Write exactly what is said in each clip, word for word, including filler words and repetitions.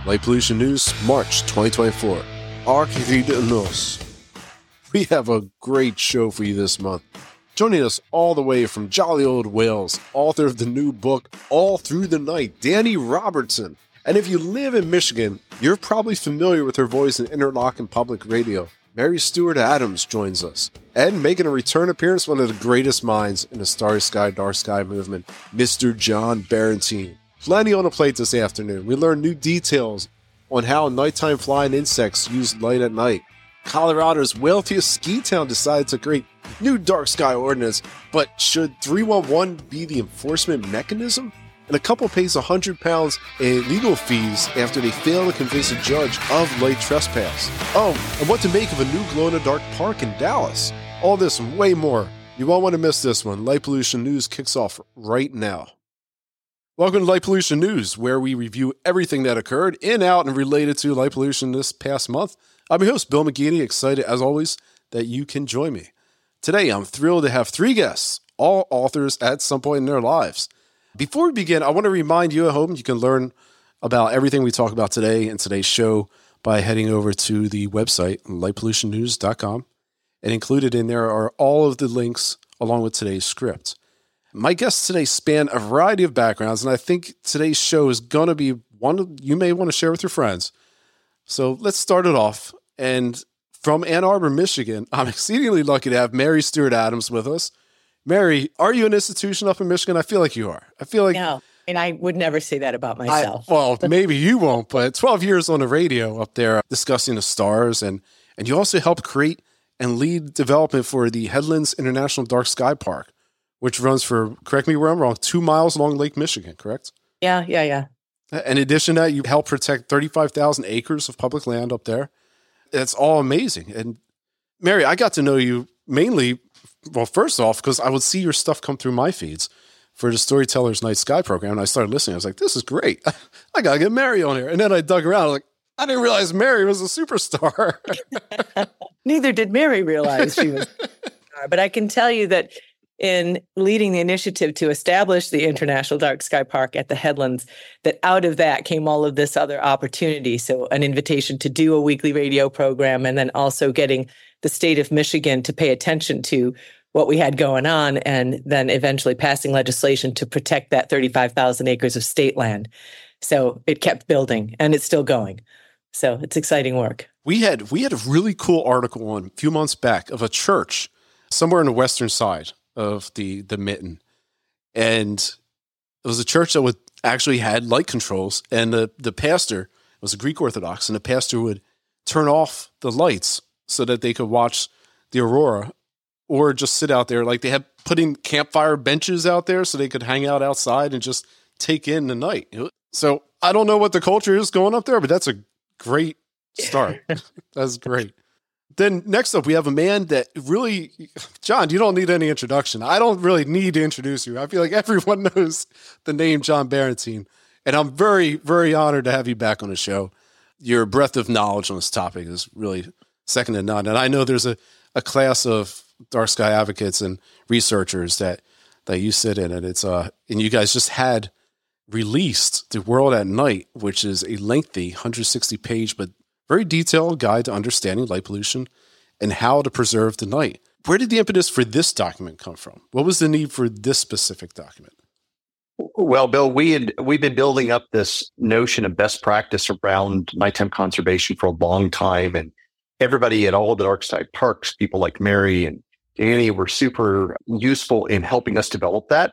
Light Pollution News, March twenty twenty-four. Arqueridos. We have a great show for you this month. Joining us all the way from jolly old Wales, author of the new book, All Through the Night, Dani Robertson. And if you live in Michigan, you're probably familiar with her voice in Interlochen Public Radio. Mary Stewart Adams joins us. And making a return appearance, one of the greatest minds in the Starry Sky, Dark Sky movement, Mister John Barentine. Plenty on the plate this afternoon. We learn new details on how nighttime flying insects use light at night. Colorado's wealthiest ski town decided to create new dark sky ordinance, but should three one one be the enforcement mechanism? And a couple pays one hundred pounds in legal fees after they fail to convince a judge of light trespass. Oh, and what to make of a new glow-in-the-dark park in Dallas. All this and way more. You won't want to miss this one. Light Pollution News kicks off right now. Welcome to Light Pollution News, where we review everything that occurred in, out, and related to light pollution this past month. I'm your host, Bill McGeady, excited as always that you can join me. Today, I'm thrilled to have three guests, all authors at some point in their lives. Before we begin, I want to remind you at home, you can learn about everything we talk about today in today's show by heading over to the website, light pollution news dot com. And included in there are all of the links along with today's script. My guests today span a variety of backgrounds, and I think today's show is going to be one you may want to share with your friends. So let's start it off. And from Ann Arbor, Michigan, I'm exceedingly lucky to have Mary Stewart Adams with us. Mary, are you an institution up in Michigan? I feel like you are. I feel like no, and I would never say that about myself. I, well, maybe you won't, but twelve years on the radio up there discussing the stars, and and you also helped create and lead development for the Headlands International Dark Sky Park, which runs for, correct me where I'm wrong, two miles along Lake Michigan, correct? Yeah, yeah, yeah. In addition to that, you help protect thirty-five thousand acres of public land up there. It's all amazing. And Mary, I got to know you mainly, well, first off, because I would see your stuff come through my feeds for the Storytellers Night Sky program. And I started listening. I was like, this is great. I got to get Mary on here. And then I dug around. I was like, I didn't realize Mary was a superstar. Neither did Mary realize she was a superstar. But I can tell you that in leading the initiative to establish the International Dark Sky Park at the Headlands, that out of that came all of this other opportunity. So an invitation to do a weekly radio program, and then also getting the state of Michigan to pay attention to what we had going on, and then eventually passing legislation to protect that thirty-five thousand acres of state land. So it kept building, and it's still going. So it's exciting work. We had we had a really cool article on a few months back of a church somewhere on the western side of the, the mitten. And it was a church that would actually had light controls, and the, the pastor was a Greek Orthodox, and the pastor would turn off the lights so that they could watch the aurora or just sit out there. Like they had putting campfire benches out there so they could hang out outside and just take in the night. So I don't know what the culture is going up there, but that's a great start. That's great. Then next up, we have a man that really, John, you don't need any introduction. I don't really need to introduce you. I feel like everyone knows the name John Barentine. And I'm very, very honored to have you back on the show. Your breadth of knowledge on this topic is really second to none. And I know there's a, a class of dark sky advocates and researchers that, that you sit in. And it's uh, and you guys just had released The World at Night, which is a lengthy one hundred sixty page, but very detailed guide to understanding light pollution and how to preserve the night. Where did the impetus for this document come from? What was the need for this specific document? Well, Bill, we had we've been building up this notion of best practice around nighttime conservation for a long time, and everybody at all the dark sky parks, people like Mary and Dani, were super useful in helping us develop that.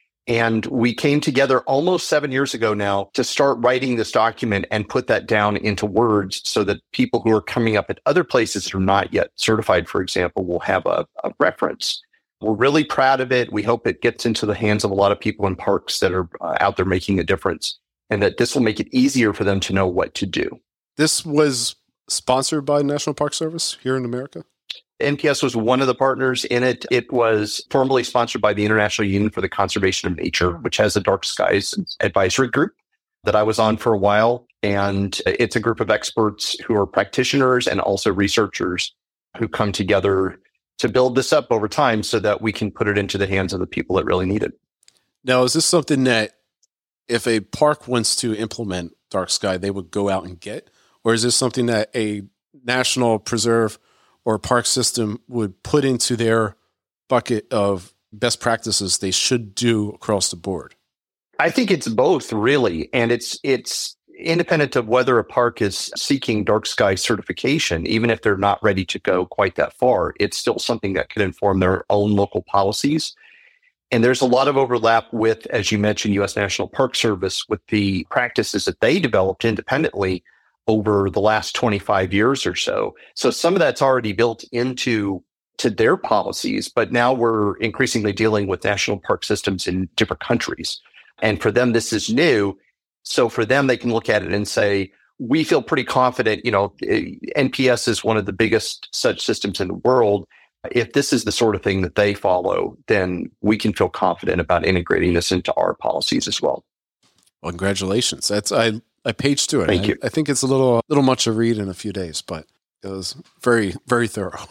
And we came together almost seven years ago now to start writing this document and put that down into words so that people who are coming up at other places that are not yet certified, for example, will have a, a reference. We're really proud of it. We hope it gets into the hands of a lot of people in parks that are uh, out there making a difference, and that this will make it easier for them to know what to do. This was sponsored by National Park Service here in America? N P S was one of the partners in it. It was formally sponsored by the International Union for the Conservation of Nature, which has a Dark Skies advisory group that I was on for a while. And it's a group of experts who are practitioners and also researchers who come together to build this up over time so that we can put it into the hands of the people that really need it. Now, is this something that if a park wants to implement dark sky they would go out and get? Or is this something that a national preserve or park system would put into their bucket of best practices they should do across the board? I think it's both, really. And it's it's independent of whether a park is seeking dark sky certification, even if they're not ready to go quite that far, it's still something that could inform their own local policies. And there's a lot of overlap with, as you mentioned, U S National Park Service, with the practices that they developed independently over the last twenty-five years or so. So some of that's already built into to their policies, but now we're increasingly dealing with national park systems in different countries. And for them, this is new. So for them, they can look at it and say, we feel pretty confident, you know, N P S is one of the biggest such systems in the world. If this is the sort of thing that they follow, then we can feel confident about integrating this into our policies as well. Well, congratulations. That's I, I paged through it. Thank I, you. I think it's a little, little much to read in a few days, but it was very, very thorough.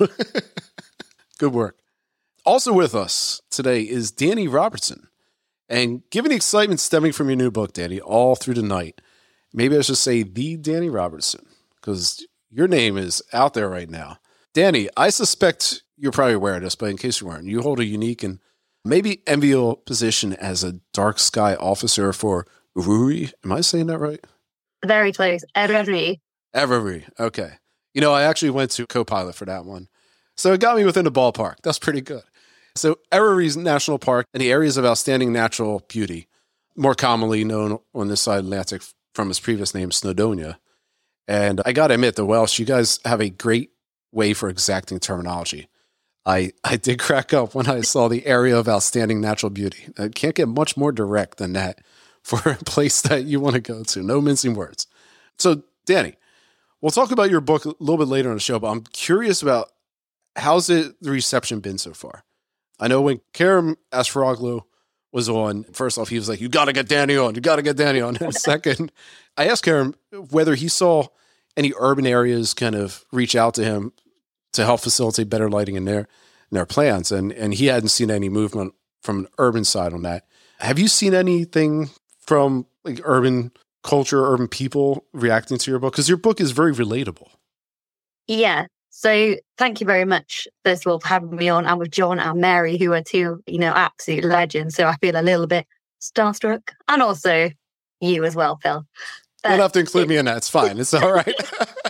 Good work. Also with us today is Danny Robertson. And given the excitement stemming from your new book, Danny, all through the night, maybe I should say the Danny Robertson, because your name is out there right now. Danny, I suspect you're probably aware of this, but in case you weren't, you hold a unique and maybe enviable position as a dark sky officer for Eruri. Am I saying that right? Very close. Eruri. Eruri. Okay. You know, I actually went to co-pilot for that one. So it got me within the ballpark. That's pretty good. So Eruri National Park and the areas of outstanding natural beauty, more commonly known on this side of the Atlantic from its previous name, Snowdonia. And I got to admit, the Welsh, you guys have a great way for exacting terminology. I, I did crack up when I saw the area of outstanding natural beauty. I can't get much more direct than that for a place that you want to go to. No mincing words. So, Danny, we'll talk about your book a little bit later on the show, but I'm curious about how's it, the reception been so far? I know when Kerem Asfaroglu was on, first off, he was like, you got to get Danny on. You got to get Danny on. And second, I asked Kerem whether he saw any urban areas kind of reach out to him to help facilitate better lighting in their, in their plans. And, and he hadn't seen any movement from an urban side on that. Have you seen anything from like urban culture, urban people reacting to your book? Because your book is very relatable. Yeah. So thank you very much, first of all, for having me on, and with John and Mary, who are two, you know, absolute legends. So I feel a little bit starstruck, and also you as well, Phil. You don't have to include me in that. It's fine. It's all right.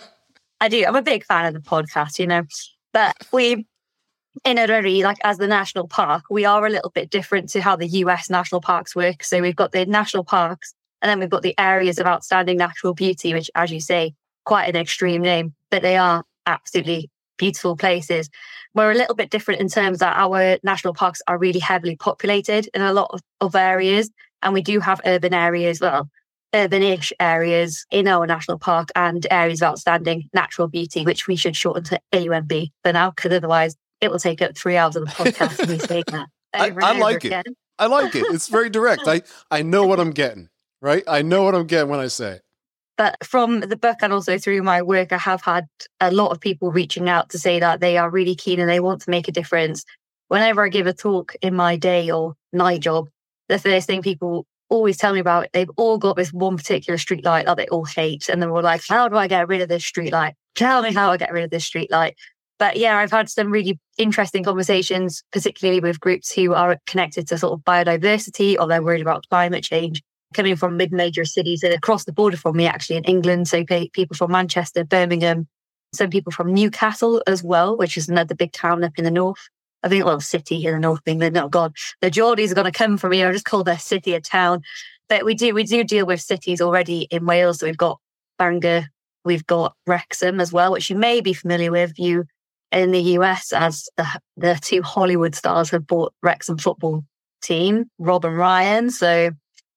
I do. I'm a big fan of the podcast, you know, but we, in Eruri, like as the national park, we are a little bit different to how the U S national parks work. So we've got the national parks, and then we've got the areas of outstanding natural beauty, which, as you say, quite an extreme name, but they are absolutely beautiful places. We're a little bit different in terms that our national parks are really heavily populated in a lot of, of areas, and we do have urban areas, well, urban-ish areas in our national park, and areas of outstanding natural beauty, which we should shorten to A U N B for now, because otherwise it will take up three hours of the podcast of me saying that. I, I like it. Again. I like it. It's very direct. I, I know what I'm getting, right? I know what I'm getting when I say it. But from the book and also through my work, I have had a lot of people reaching out to say that they are really keen and they want to make a difference. Whenever I give a talk in my day or night job, the first thing people always tell me about, they've all got this one particular street light that they all hate. And then we're like, how do I get rid of this street light? Tell me how I get rid of this street light. But yeah, I've had some really interesting conversations, particularly with groups who are connected to sort of biodiversity, or they're worried about climate change, coming from mid-major cities and across the border from me, actually, in England. So people from Manchester, Birmingham, some people from Newcastle as well, which is another big town up in the north. I think, well, city in the north of England. Oh God, the Geordies are going to come from here. I just call their city a town. But we do we do deal with cities already in Wales. So we've got Bangor, we've got Wrexham as well, which you may be familiar with. You in the U S, as the, the two Hollywood stars have bought Wrexham football team, Rob and Ryan. So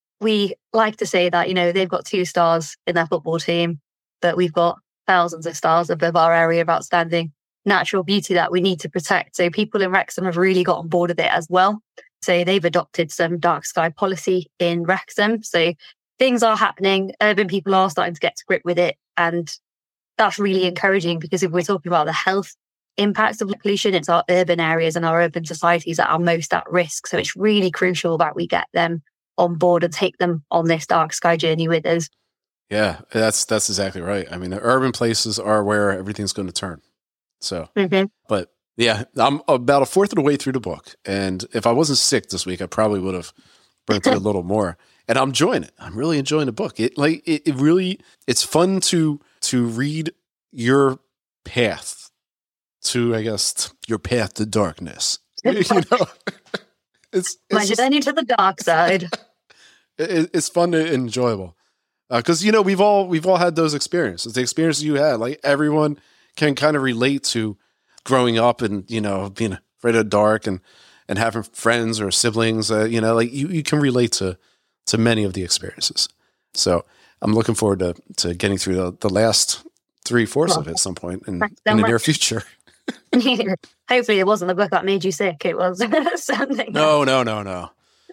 we like to say that, you know, they've got two stars in their football team, but we've got thousands of stars above our area of outstanding natural beauty that we need to protect. So people in Wrexham have really got on board with it as well. So they've adopted some dark sky policy in Wrexham. So things are happening. Urban people are starting to get to grip with it. And that's really encouraging, because if we're talking about the health impacts of pollution, it's our urban areas and our urban societies that are most at risk. So it's really crucial that we get them on board and take them on this dark sky journey with us. Yeah, that's that's exactly right. I mean, the urban places are where everything's going to turn. So, Mm-hmm. but yeah, I'm about a fourth of the way through the book. And if I wasn't sick this week, I probably would have burned through a little more. And I'm enjoying it. I'm really enjoying the book. It like it, it really it's fun to to read your path to, I guess, your path to darkness. You know, it's, it's My just, journey to the dark side. it, it's fun and enjoyable because uh, you know we've all we've all had those experiences. The experiences you had, like everyone can kind of relate to growing up and you know being afraid of the dark and and having friends or siblings. Uh, you know, like you, you can relate to to many of the experiences. So I'm looking forward to to getting through the, the last three fourths well, of it at some point in, in the near future. Hopefully it wasn't the book that made you sick. It was something. No, no, no, no.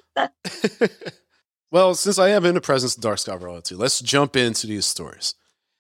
Well, since I am in the presence of Dark Sky Royalty, let's jump into these stories.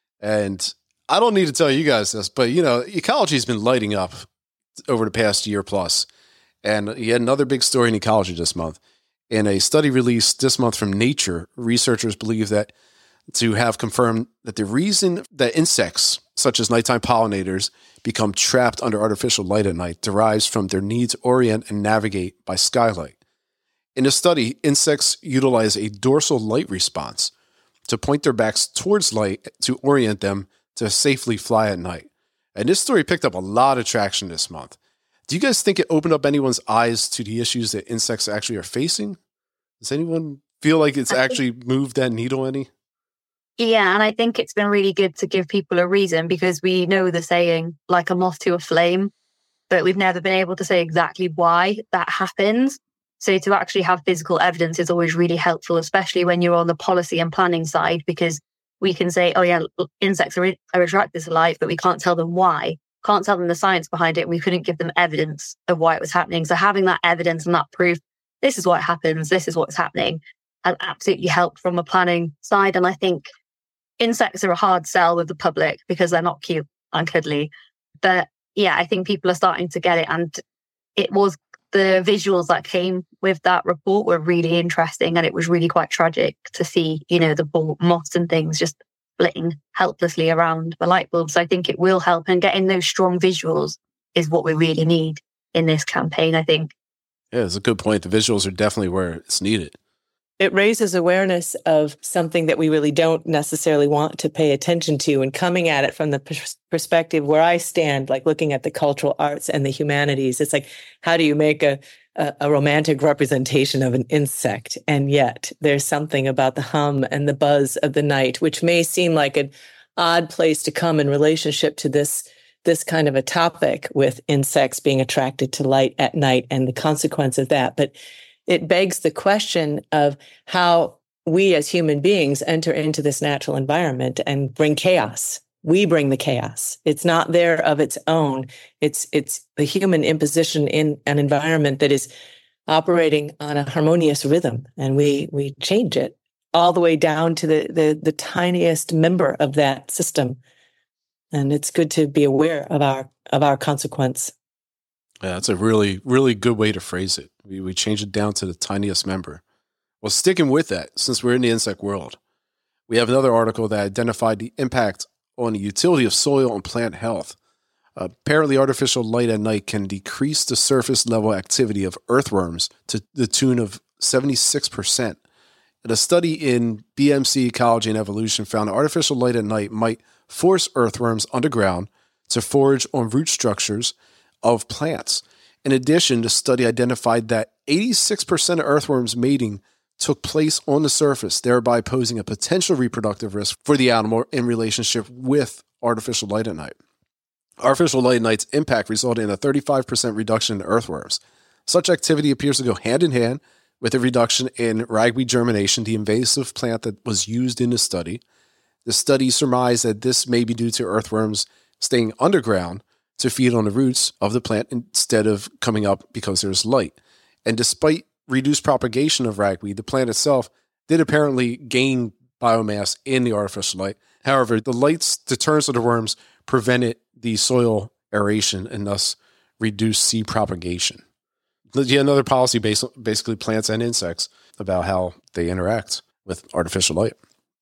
And I don't need to tell you guys this, but you know, ecology has been lighting up over the past year plus. And you had another big story in ecology this month. In a study released this month from Nature, researchers believe that to have confirmed that the reason that insects, such as nighttime pollinators, become trapped under artificial light at night derives from their need to orient and navigate by skylight. In the study, insects utilize a dorsal light response to point their backs towards light to orient them to safely fly at night. And this story picked up a lot of traction this month. Do you guys think it opened up anyone's eyes to the issues that insects actually are facing? Does anyone feel like it's actually moved that needle any? Yeah, and I think it's been really good to give people a reason because we know the saying, like a moth to a flame, but we've never been able to say exactly why that happens. So to actually have physical evidence is always really helpful, especially when you're on the policy and planning side, because we can say, oh yeah, insects are, are attracted to light, but we can't tell them why. Can't tell them the science behind it. We couldn't give them evidence of why it was happening. So having that evidence and that proof, this is what happens, this is what's happening, has absolutely helped from a planning side. And I think insects are a hard sell with the public because they're not cute and cuddly. But yeah, I think people are starting to get it. And it was the visuals that came with that report were really interesting. And it was really quite tragic to see, you know, the moths and things just splitting helplessly around the light bulbs. So I think it will help. And getting those strong visuals is what we really need in this campaign, I think. Yeah, it's a good point. The visuals are definitely where it's needed. It raises awareness of something that we really don't necessarily want to pay attention to, and coming at it from the pers- perspective where I stand, like looking at the cultural arts and the humanities. It's like, how do you make a, a, a romantic representation of an insect? And yet there's something about the hum and the buzz of the night, which may seem like an odd place to come in relationship to this, this kind of a topic with insects being attracted to light at night and the consequence of that. But it begs the question of how we as human beings enter into this natural environment and bring chaos. We bring the chaos. It's not there of its own. It's it's the human imposition in an environment that is operating on a harmonious rhythm, and we we change it all the way down to the the, the tiniest member of that system. And it's good to be aware of our of our consequence. Yeah, that's a really, really good way to phrase it. We we change it down to the tiniest member. Well, sticking with that, since we're in the insect world, we have another article that identified the impact on the utility of soil and plant health. Uh, apparently, artificial light at night can decrease the surface level activity of earthworms to the tune of seventy-six percent. And a study in B M C Ecology and Evolution found that artificial light at night might force earthworms underground to forage on root structures of plants. In addition, the study identified that eighty-six percent of earthworms mating took place on the surface, thereby posing a potential reproductive risk for the animal in relationship with artificial light at night. Artificial light at night's impact resulted in a thirty-five percent reduction in earthworms. Such activity appears to go hand in hand with a reduction in ragweed germination, the invasive plant that was used in the study. The study surmised that this may be due to earthworms staying underground to feed on the roots of the plant instead of coming up because there's light. And despite reduced propagation of ragweed, the plant itself did apparently gain biomass in the artificial light. However, the light's deterrence of the worms prevented the soil aeration and thus reduced seed propagation. Yeah, another policy based basically plants and insects about how they interact with artificial light.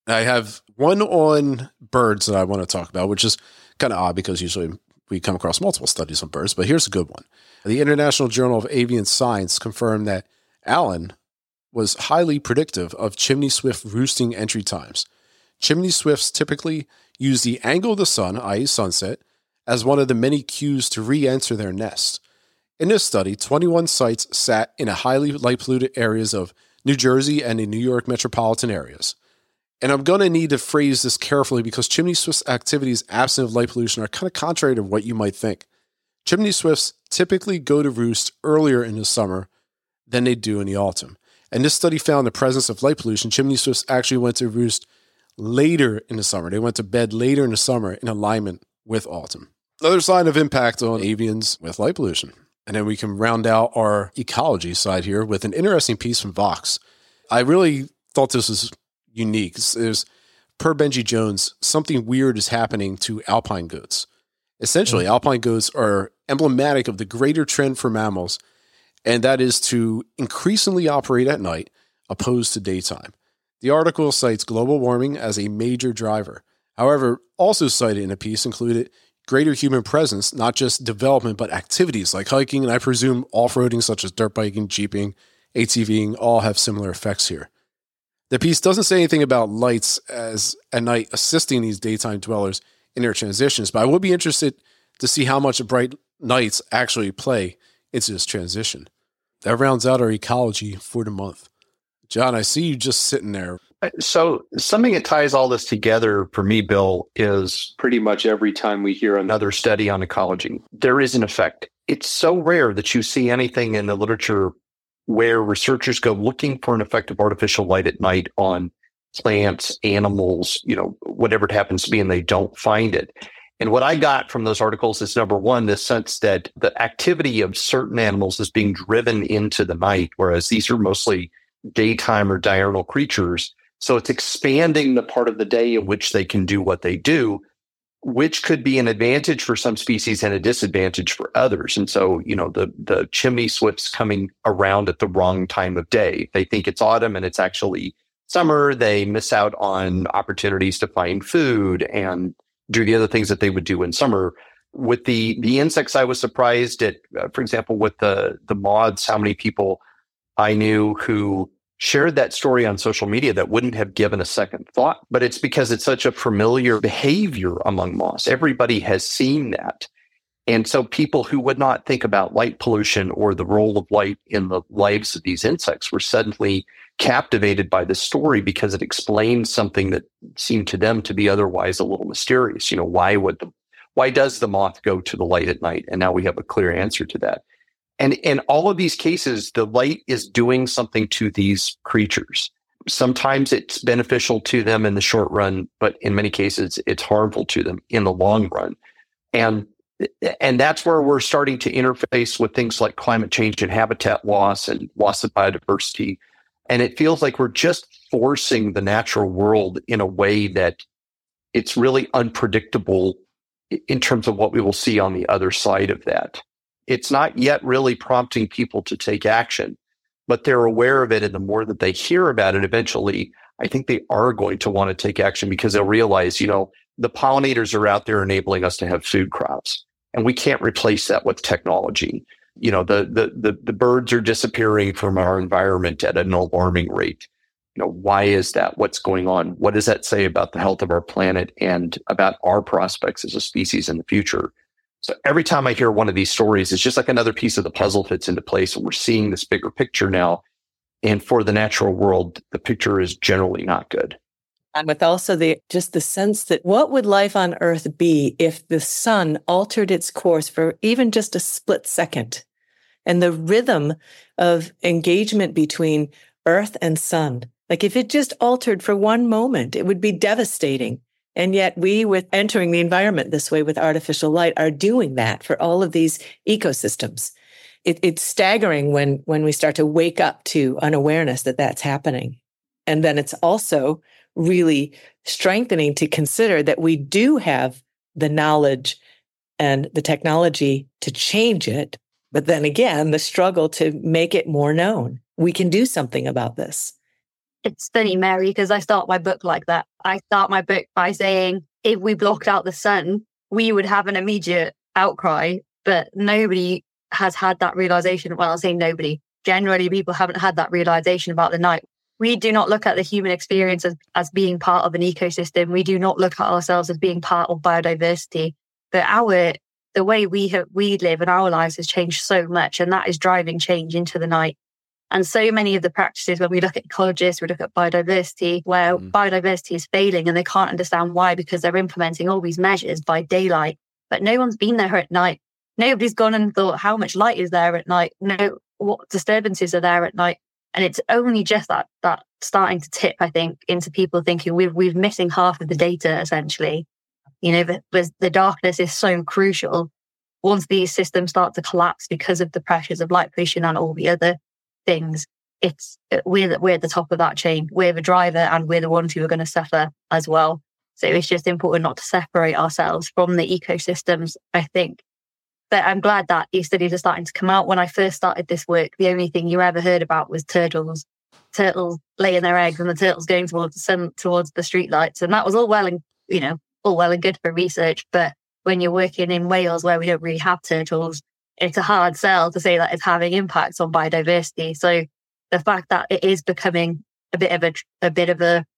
I have one on birds that I want to talk about, which is kind of odd because usually we come across multiple studies on birds, but here's a good one. The International Journal of Avian Science confirmed that Allen was highly predictive of chimney swift roosting entry times. Chimney swifts typically use the angle of the sun, that is sunset, as one of the many cues to re-enter their nest. In this study, twenty-one sites sat in a highly light-polluted areas of New Jersey and the New York metropolitan areas. And I'm going to need to phrase this carefully because chimney swifts' activities absent of light pollution are kind of contrary to what you might think. Chimney swifts typically go to roost earlier in the summer than they do in the autumn. And this study found the presence of light pollution. Chimney swifts actually went to roost later in the summer. They went to bed later in the summer in alignment with autumn. Another sign of impact on avians with light pollution. And then we can round out our ecology side here with an interesting piece from Vox. I really thought this was unique. There's, per Benji Jones, something weird is happening to alpine goats. Essentially, mm-hmm. alpine goats are emblematic of the greater trend for mammals, and that is to increasingly operate at night opposed to daytime. The article cites global warming as a major driver. However, also cited in a piece included greater human presence, not just development, but activities like hiking, and I presume off-roading such as dirt biking, jeeping, ATVing, all have similar effects here. The piece doesn't say anything about lights as at night assisting these daytime dwellers in their transitions, but I would be interested to see how much bright nights actually play into this transition. That rounds out our ecology for the month. John, I see you just sitting there. So something that ties all this together for me, Bill, is pretty much every time we hear another study on ecology, there is an effect. It's so rare that you see anything in the literature where researchers go looking for an effect of artificial light at night on plants, animals, you know, whatever it happens to be, and they don't find it. And what I got from those articles is, number one, the sense that the activity of certain animals is being driven into the night, whereas these are mostly daytime or diurnal creatures. So it's expanding the part of the day in which they can do what they do, which could be an advantage for some species and a disadvantage for others. And so, you know, the, the chimney swifts coming around at the wrong time of day. They think it's autumn and it's actually summer. They miss out on opportunities to find food and do the other things that they would do in summer. With the the insects, I was surprised at, uh, for example, with the the moths, how many people I knew who shared that story on social media that wouldn't have given a second thought. But it's because it's such a familiar behavior among moths. Everybody has seen that. And so people who would not think about light pollution or the role of light in the lives of these insects were suddenly captivated by the story because it explains something that seemed to them to be otherwise a little mysterious. You know, why would the, why does the moth go to the light at night? And now we have a clear answer to that. And in all of these cases, the light is doing something to these creatures. Sometimes it's beneficial to them in the short run, but in many cases, it's harmful to them in the long run. And And that's where we're starting to interface with things like climate change and habitat loss and loss of biodiversity. And it feels like we're just forcing the natural world in a way that it's really unpredictable in terms of what we will see on the other side of that. It's not yet really prompting people to take action, but they're aware of it. And the more that they hear about it, eventually, I think they are going to want to take action because they'll realize, you know, the pollinators are out there enabling us to have food crops, and we can't replace that with technology. You know, the the the, the birds are disappearing from our environment at an alarming rate. You know, why is that? What's going on? What does that say about the health of our planet and about our prospects as a species in the future? So every time I hear one of these stories, it's just like another piece of the puzzle fits into place, and we're seeing this bigger picture now. And for the natural world, the picture is generally not good. And with also the just the sense that what would life on Earth be if the sun altered its course for even just a split second? And the rhythm of engagement between Earth and sun, like if it just altered for one moment, it would be devastating. And yet we, with entering the environment this way with artificial light, are doing that for all of these ecosystems. It, it's staggering when, when we start to wake up to an awareness that that's happening. And then it's also really strengthening to consider that we do have the knowledge and the technology to change it. But then again, the struggle to make it more known. We can do something about this. It's funny, Mary, because I start my book like that. I start my book by saying, if we blocked out the sun, we would have an immediate outcry, but nobody has had that realization. Well, I'll say nobody. Generally, people haven't had that realization about the night. We do not look at the human experience as, as being part of an ecosystem. We do not look at ourselves as being part of biodiversity. But our the way we have, we live and our lives has changed so much, and that is driving change into the night. And so many of the practices, when we look at ecologists, we look at biodiversity, where mm. biodiversity is failing and they can't understand why, because they're implementing all these measures by daylight, but no one's been there at night. Nobody's gone and thought, how much light is there at night? No, what disturbances are there at night? And it's only just that that starting to tip, I think, into people thinking we've we're missing half of the data, essentially. You know, the, the darkness is so crucial. Once these systems start to collapse because of the pressures of light pollution and all the other things, it's we're, we're at the top of that chain. We're the driver and we're the ones who are going to suffer as well. So it's just important not to separate ourselves from the ecosystems, I think. But I'm glad that these studies are starting to come out. When I first started this work, the only thing you ever heard about was turtles, turtles laying their eggs and the turtles going towards the sun, towards the streetlights. And that was all well and, you know, all well and good for research. But when you're working in Wales, where we don't really have turtles, it's a hard sell to say that it's having impacts on biodiversity. So the fact that it is becoming a bit of a, a bit of a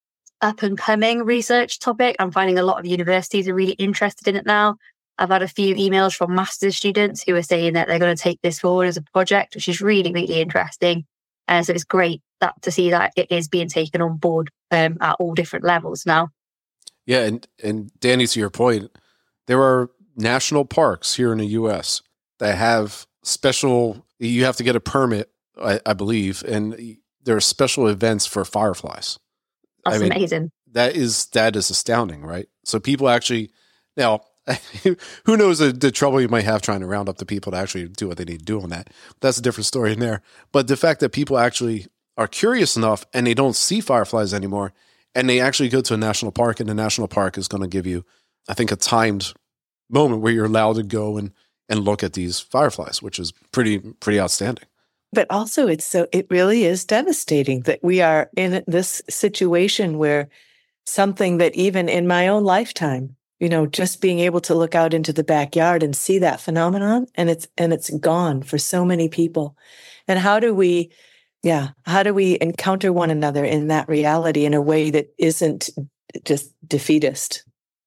up and coming research topic, I'm finding a lot of universities are really interested in it now. I've had a few emails from master's students who are saying that they're going to take this forward as a project, which is really, really interesting. And so it's great that to see that it is being taken on board um, at all different levels now. Yeah, and, and Danny, to your point, there are national parks here in the U S that have special, you have to get a permit, I, I believe, and there are special events for fireflies. That's I mean, amazing. That is, that is astounding, right? So people actually, now, who knows the, the trouble you might have trying to round up the people to actually do what they need to do on that. That's a different story in there. But the fact that people actually are curious enough and they don't see fireflies anymore, and they actually go to a national park, and the national park is going to give you, I think, a timed moment where you're allowed to go and, and look at these fireflies, which is pretty, pretty outstanding. But also it's so, it really is devastating that we are in this situation where something that even in my own lifetime, you know, just being able to look out into the backyard and see that phenomenon, and it's, and it's gone for so many people. And how do we, yeah, how do we encounter one another in that reality in a way that isn't just defeatist?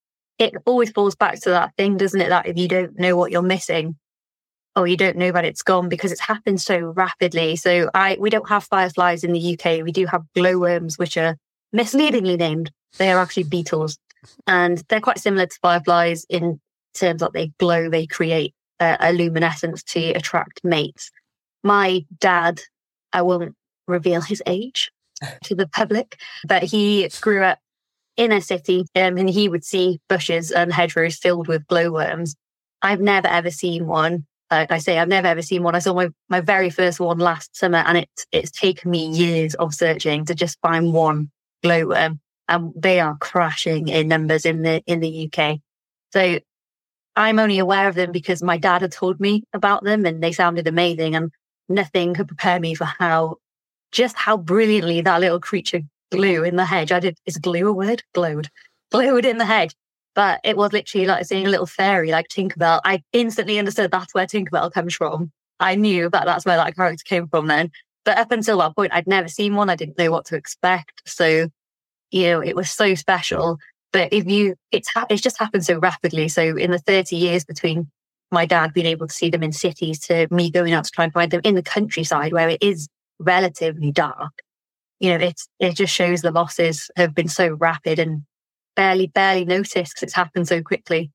It always falls back to that thing, doesn't it? That if you don't know what you're missing, or you don't know that it's gone, because it's happened so rapidly. So I, we don't have fireflies in the U K. We do have glowworms, which are misleadingly named. They are actually beetles. And they're quite similar to fireflies in terms that they glow, they create a, a luminescence to attract mates. My dad, I won't reveal his age to the public, but he grew up in a city um, and he would see bushes and hedgerows filled with glowworms. I've never ever seen one. Like I say, I've never ever seen one. I saw my, my very first one last summer, and it, it's taken me years of searching to just find one glowworm. And they are crashing in numbers in the in the U K. So I'm only aware of them because my dad had told me about them, and they sounded amazing, and nothing could prepare me for how, just how brilliantly that little creature glue in the hedge. I did, is glue a word? Glowed. Glowed in the hedge. But it was literally like seeing a little fairy like Tinkerbell. I instantly understood that's where Tinkerbell comes from. I knew that that's where that character came from then. But up until that point, I'd never seen one. I didn't know what to expect. So, you know, it was so special. But if you, it's, ha- it's just happened so rapidly. So in the thirty years between my dad being able to see them in cities to me going out to try and find them in the countryside where it is relatively dark, you know, it's, it just shows the losses have been so rapid and barely, barely noticed because it's happened so quickly.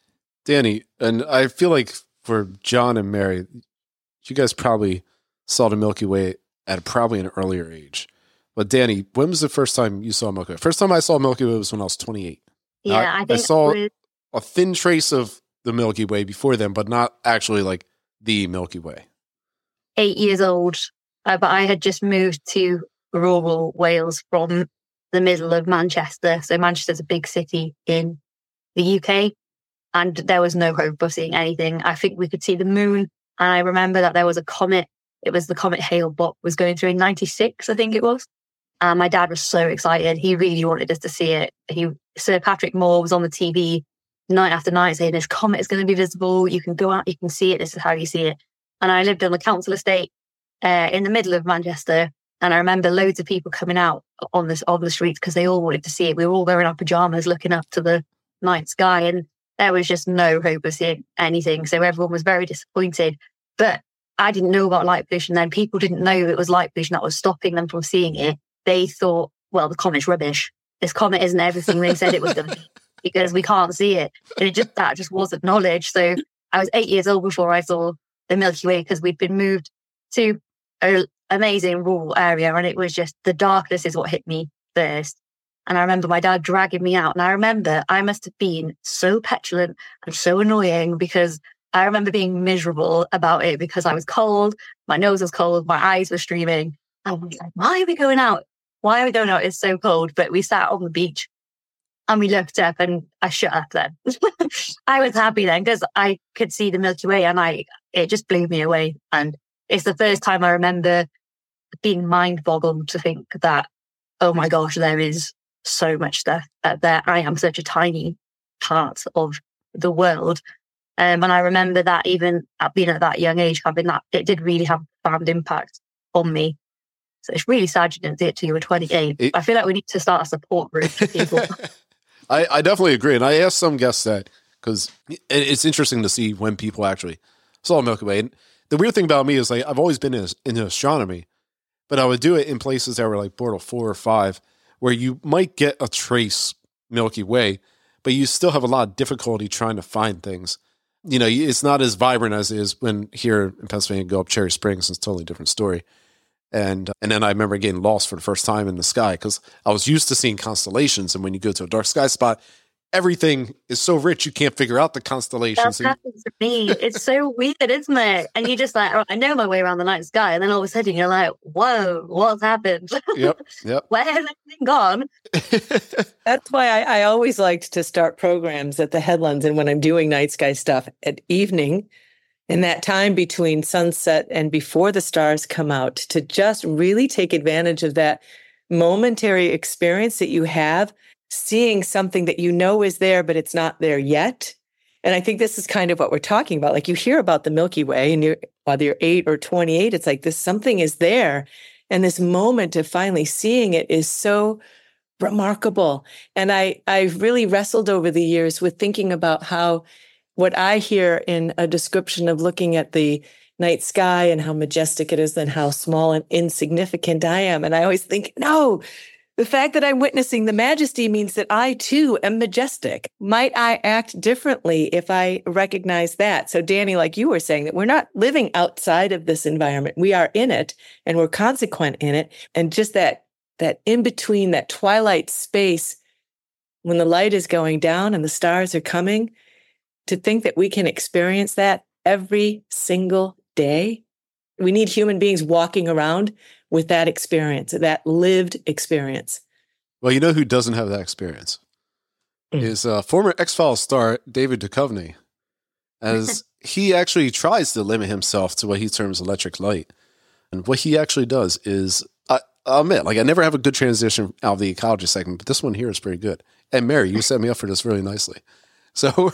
Danny, and I feel like for John and Mary, you guys probably saw the Milky Way at probably an earlier age. But Danny, when was the first time you saw Milky Way? First time I saw Milky Way was when I was twenty-eight. Yeah, I, I think I saw with... a thin trace of the Milky Way before then, but not actually like the Milky Way. Eight years old, uh, but I had just moved to rural Wales from the middle of Manchester. So Manchester's a big city in the U K, and there was no hope of seeing anything. I think we could see the moon, and I remember that there was a comet. It was the comet Hale-Bopp was going through in ninety-six, I think it was. And my dad was so excited. He really wanted us to see it. He, Sir Patrick Moore was on the T V night after night saying, this comet is going to be visible. You can go out, you can see it. This is how you see it. And I lived on the council estate uh, in the middle of Manchester. And I remember loads of people coming out on this on the streets because they all wanted to see it. We were all wearing our pajamas looking up to the night sky. And there was just no hope of seeing anything. So everyone was very disappointed. But I didn't know about light pollution then. People didn't know it was light pollution that was stopping them from seeing it. They thought, well, the comet's rubbish. This comet isn't everything they said it was going to be because we can't see it. And it just that just wasn't knowledge. So I was eight years old before I saw the Milky Way because we'd been moved to an amazing rural area. And it was just the darkness is what hit me first. And I remember my dad dragging me out. And I remember I must have been so petulant and so annoying because I remember being miserable about it because I was cold. My nose was cold. My eyes were streaming. I was like, why are we going out? Why are we going out? It's so cold. But we sat on the beach and we looked up and I shut up then. I was happy then because I could see the Milky Way and I it just blew me away. And it's the first time I remember being mind boggled to think that, oh my gosh, there is so much stuff out there. I am such a tiny part of the world. Um, and I remember that even at being at that young age, having that, it did really have a profound impact on me. So it's really sad you didn't see it till you were twenty-eight. It, I feel like we need to start a support group for people. I, I definitely agree. And I asked some guests that because it's interesting to see when people actually saw Milky Way. And the weird thing about me is like I've always been in, into astronomy, but I would do it in places that were like Bortle four or five, where you might get a trace Milky Way, but you still have a lot of difficulty trying to find things. You know, it's not as vibrant as it is when here in Pennsylvania you go up Cherry Springs. It's a totally different story. And and then I remember getting lost for the first time in the sky because I was used to seeing constellations. And when you go to a dark sky spot, everything is so rich you can't figure out the constellations. That happens to me. It's so weird, isn't it? And you just like, oh, I know my way around the night sky. And then all of a sudden you're like, whoa, what's happened? Yep, yep. Where has everything gone? That's why I, I always liked to start programs at the Headlands and when I'm doing night sky stuff at evening, in that time between sunset and before the stars come out, to just really take advantage of that momentary experience that you have, seeing something that you know is there, but it's not there yet. And I think this is kind of what we're talking about. Like you hear about the Milky Way and you're, whether you're eight or twenty-eight, it's like this something is there. And this moment of finally seeing it is so remarkable. And I, I've really wrestled over the years with thinking about how what I hear in a description of looking at the night sky and how majestic it is and how small and insignificant I am. And I always think, no, the fact that I'm witnessing the majesty means that I too am majestic. Might I act differently if I recognize that? So Danny, like you were saying, that we're not living outside of this environment. We are in it and we're consequent in it. And just that, that in between, that twilight space, when the light is going down and the stars are coming, to think that we can experience that every single day. We need human beings walking around with that experience, that lived experience. Well, you know who doesn't have that experience? Mm. Is uh, former X-Files star David Duchovny, as he actually tries to limit himself to what he terms electric light. And what he actually does is, I, I'll admit, like I never have a good transition out of the ecology segment, but this one here is pretty good. And Mary, you set me up for this really nicely. So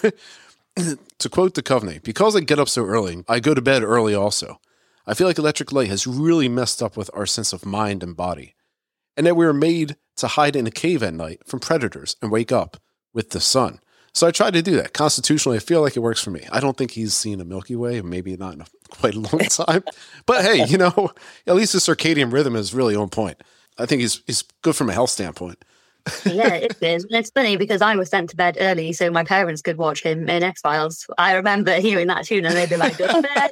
to quote Duchovny, because I get up so early, I go to bed early also. I feel like electric light has really messed up with our sense of mind and body, and that we were made to hide in a cave at night from predators and wake up with the sun. So I try to do that. Constitutionally, I feel like it works for me. I don't think he's seen a Milky Way, maybe not in a, quite a long time. But hey, you know, at least the circadian rhythm is really on point. I think he's he's good from a health standpoint. Yeah, it is. And it's funny because I was sent to bed early so my parents could watch him in X-Files. I remember hearing that tune and they'd be like, go to bed.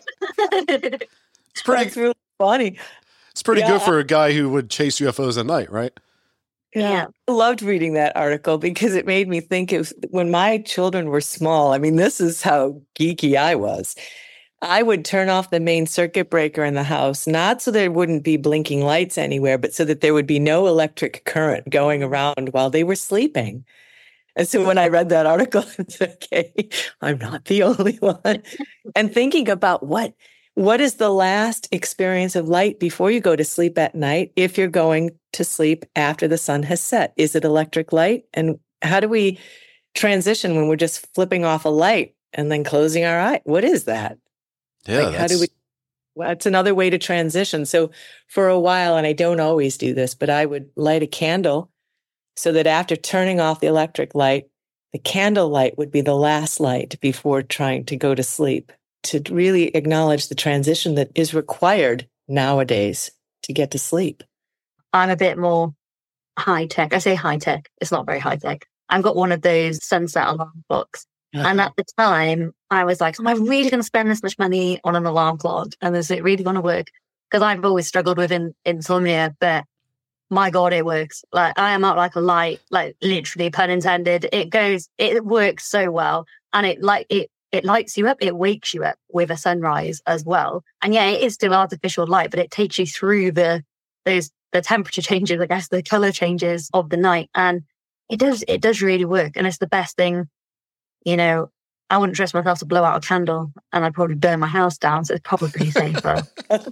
It's pretty That's really funny. It's pretty yeah. good for a guy who would chase U F Os at night, right? Yeah. yeah. I loved reading that article because it made me think of when my children were small. I mean, this is how geeky I was. I would turn off the main circuit breaker in the house, not so there wouldn't be blinking lights anywhere, but so that there would be no electric current going around while they were sleeping. And so when I read that article, it's okay, I'm not the only one. And thinking about what what is the last experience of light before you go to sleep at night if you're going to sleep after the sun has set? Is it electric light? And how do we transition when we're just flipping off a light and then closing our eye? What is that? Yeah. Like, how do we? Well, it's another way to transition. So for a while, and I don't always do this, but I would light a candle so that after turning off the electric light, the candle light would be the last light before trying to go to sleep, to really acknowledge the transition that is required nowadays to get to sleep. I'm a bit more high tech. I say high tech. It's not very high tech. I've got one of those sunset alarm clocks. Uh-huh. And at the time, I was like, am I really going to spend this much money on an alarm clock? And is it really going to work? Because I've always struggled with in- insomnia, but my God, it works. Like, I am out like a light, like literally pun intended. It goes, it works so well. And it like, it, it lights you up. It wakes you up with a sunrise as well. And yeah, it is still artificial light, but it takes you through the, those, the temperature changes, I guess, the color changes of the night. And it does, it does really work. And it's the best thing. You know, I wouldn't trust myself to blow out a candle and I'd probably burn my house down. So it's probably safer.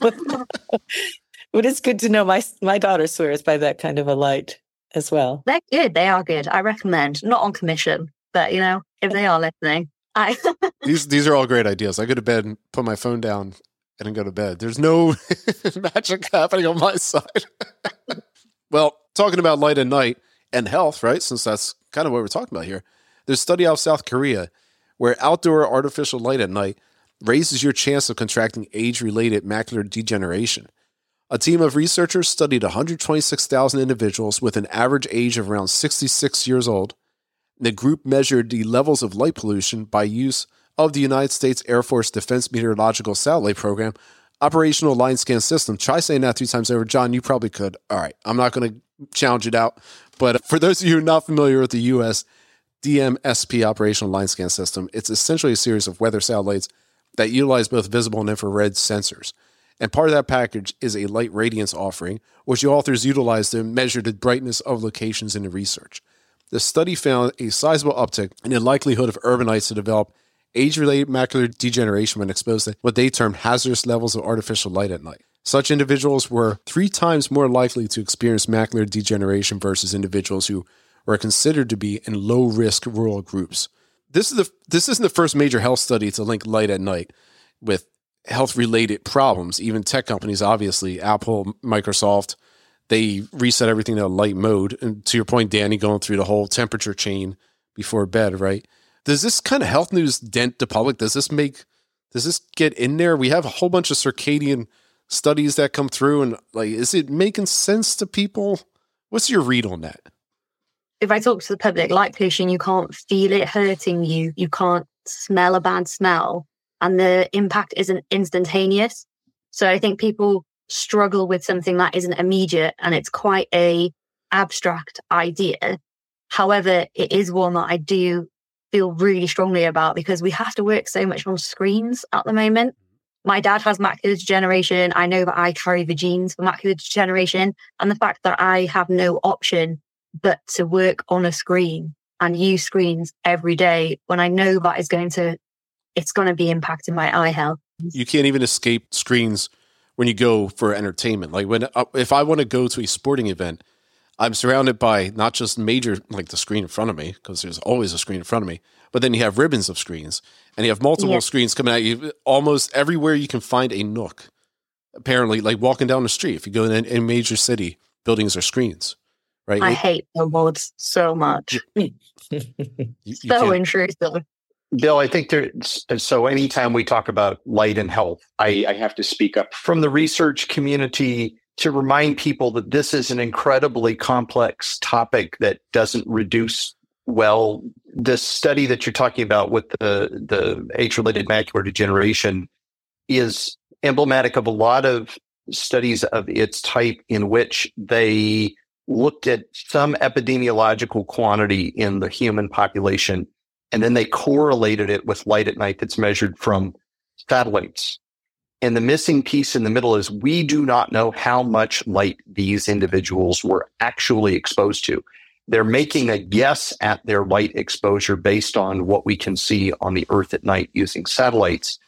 But it's good to know my my daughter swears by that kind of a light as well. They're good. They are good. I recommend. Not on commission, but, you know, if they are listening. I these these are all great ideas. I go to bed and put my phone down and then go to bed. There's no magic happening on my side. Well, talking about light at night and health, right? Since that's kind of what we're talking about here. There's a study out of South Korea where outdoor artificial light at night raises your chance of contracting age-related macular degeneration. A team of researchers studied one hundred twenty-six thousand individuals with an average age of around sixty-six years old. The group measured the levels of light pollution by use of the United States Air Force Defense Meteorological Satellite Program Operational Line Scan System. Try saying that three times over. John, you probably could. All right, I'm not going to challenge it out. But for those of you who are not familiar with the U S D M S P Operational Line Scan System, it's essentially a series of weather satellites that utilize both visible and infrared sensors. And part of that package is a light radiance offering, which the authors utilize to measure the brightness of locations in the research. The study found a sizable uptick in the likelihood of urbanites to develop age-related macular degeneration when exposed to what they termed hazardous levels of artificial light at night. Such individuals were three times more likely to experience macular degeneration versus individuals who were considered to be in low-risk rural groups. This is the this isn't the first major health study to link light at night with health-related problems. Even tech companies, obviously, Apple, Microsoft, they reset everything to light mode. And to your point, Danny, going through the whole temperature chain before bed, right? Does this kind of health news dent the public? Does this make, does this get in there? We have a whole bunch of circadian studies that come through, and like, is it making sense to people? What's your read on that? If I talk to the public, light pollution, you can't feel it hurting you. You can't smell a bad smell. And the impact isn't instantaneous. So I think people struggle with something that isn't immediate, and it's quite a abstract idea. However, it is one that I do feel really strongly about because we have to work so much on screens at the moment. My dad has macular degeneration. I know that I carry the genes for macular degeneration. And the fact that I have no option but to work on a screen and use screens every day when I know that is going to, it's going to be impacting my eye health. You can't even escape screens when you go for entertainment. Like when, uh, if I want to go to a sporting event, I'm surrounded by not just major, like the screen in front of me, because there's always a screen in front of me, but then you have ribbons of screens and you have multiple yeah. screens coming at you almost everywhere you can find a nook. Apparently, like walking down the street, if you go in a major city, buildings are screens, right? I it, hate billboards so much. you, you so intrusive. Bill, I think there. So anytime we talk about light and health, I, I have to speak up from the research community to remind people that this is an incredibly complex topic that doesn't reduce well. This study that you're talking about with the, the age-related macular degeneration is emblematic of a lot of studies of its type in which they looked at some epidemiological quantity in the human population, and then they correlated it with light at night that's measured from satellites. And the missing piece in the middle is we do not know how much light these individuals were actually exposed to. They're making a guess at their light exposure based on what we can see on the Earth at night using satellites.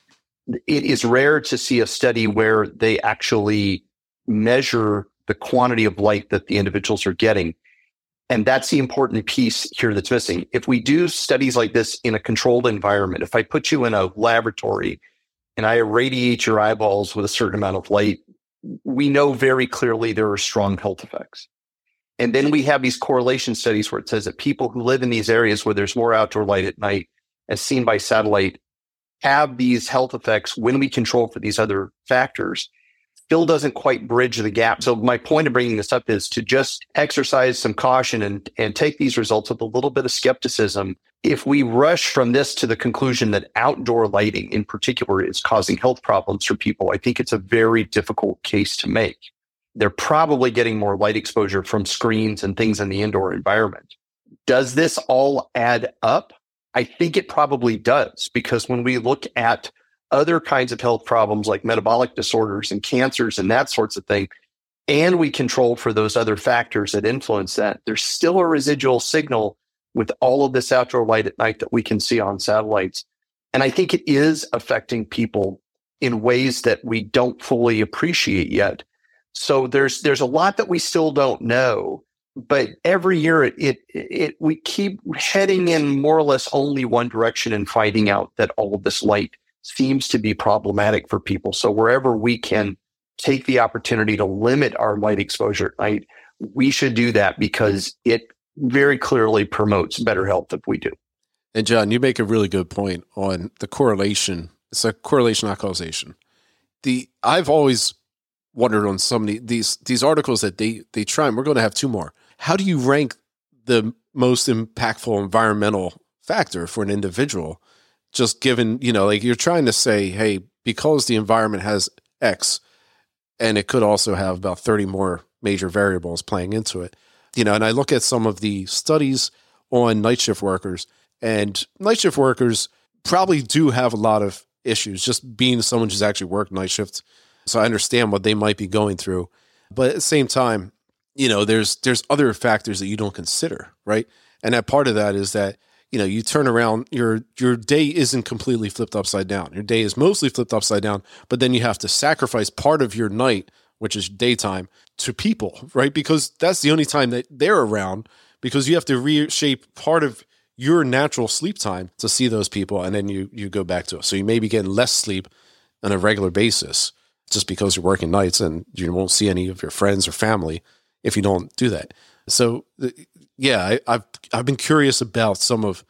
It is rare to see a study where they actually measure the quantity of light that the individuals are getting. And that's the important piece here that's missing. If we do studies like this in a controlled environment, if I put you in a laboratory and I irradiate your eyeballs with a certain amount of light, we know very clearly there are strong health effects. And then we have these correlation studies where it says that people who live in these areas where there's more outdoor light at night, as seen by satellite, have these health effects when we control for these other factors. Still doesn't quite bridge the gap. So my point of bringing this up is to just exercise some caution and, and take these results with a little bit of skepticism. If we rush from this to the conclusion that outdoor lighting in particular is causing health problems for people, I think it's a very difficult case to make. They're probably getting more light exposure from screens and things in the indoor environment. Does this all add up? I think it probably does, because when we look at other kinds of health problems like metabolic disorders and cancers and that sorts of thing, and we control for those other factors that influence that, there's still a residual signal with all of this outdoor light at night that we can see on satellites. And I think it is affecting people in ways that we don't fully appreciate yet. So there's there's a lot that we still don't know, but every year it, it it we keep heading in more or less only one direction and finding out that all of this light seems to be problematic for people. So wherever we can take the opportunity to limit our light exposure at night, we should do that, because it very clearly promotes better health if we do. And John, you make a really good point on the correlation. It's a correlation, not causation. The I've always wondered on some of the, these these articles that they they try, and we're going to have two more. How do you rank the most impactful environmental factor for an individual? Just given, you know, like you're trying to say, hey, because the environment has X, and it could also have about thirty more major variables playing into it, you know, and I look at some of the studies on night shift workers, and night shift workers probably do have a lot of issues, just being someone who's actually worked night shifts. So I understand what they might be going through. But at the same time, you know, there's there's other factors that you don't consider, right? And that part of that is that, you know, you turn around, your your day isn't completely flipped upside down. Your day is mostly flipped upside down, but then you have to sacrifice part of your night, which is daytime, to people, right? Because that's the only time that they're around, because you have to reshape part of your natural sleep time to see those people, and then you you go back to it. So you may be getting less sleep on a regular basis just because you're working nights, and you won't see any of your friends or family if you don't do that. So yeah, I, I've I've been curious about some of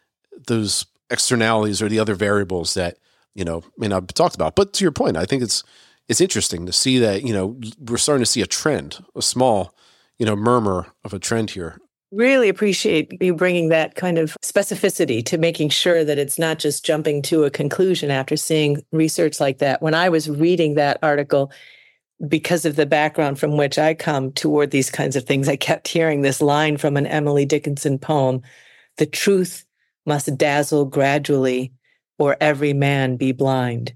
those externalities or the other variables that, you know, may not be talked about. But to your point, I think it's it's interesting to see that, you know, we're starting to see a trend, a small, you know, murmur of a trend here. Really appreciate you bringing that kind of specificity to making sure that it's not just jumping to a conclusion after seeing research like that. When I was reading that article, because of the background from which I come toward these kinds of things, I kept hearing this line from an Emily Dickinson poem: "The truth must dazzle gradually, or every man be blind."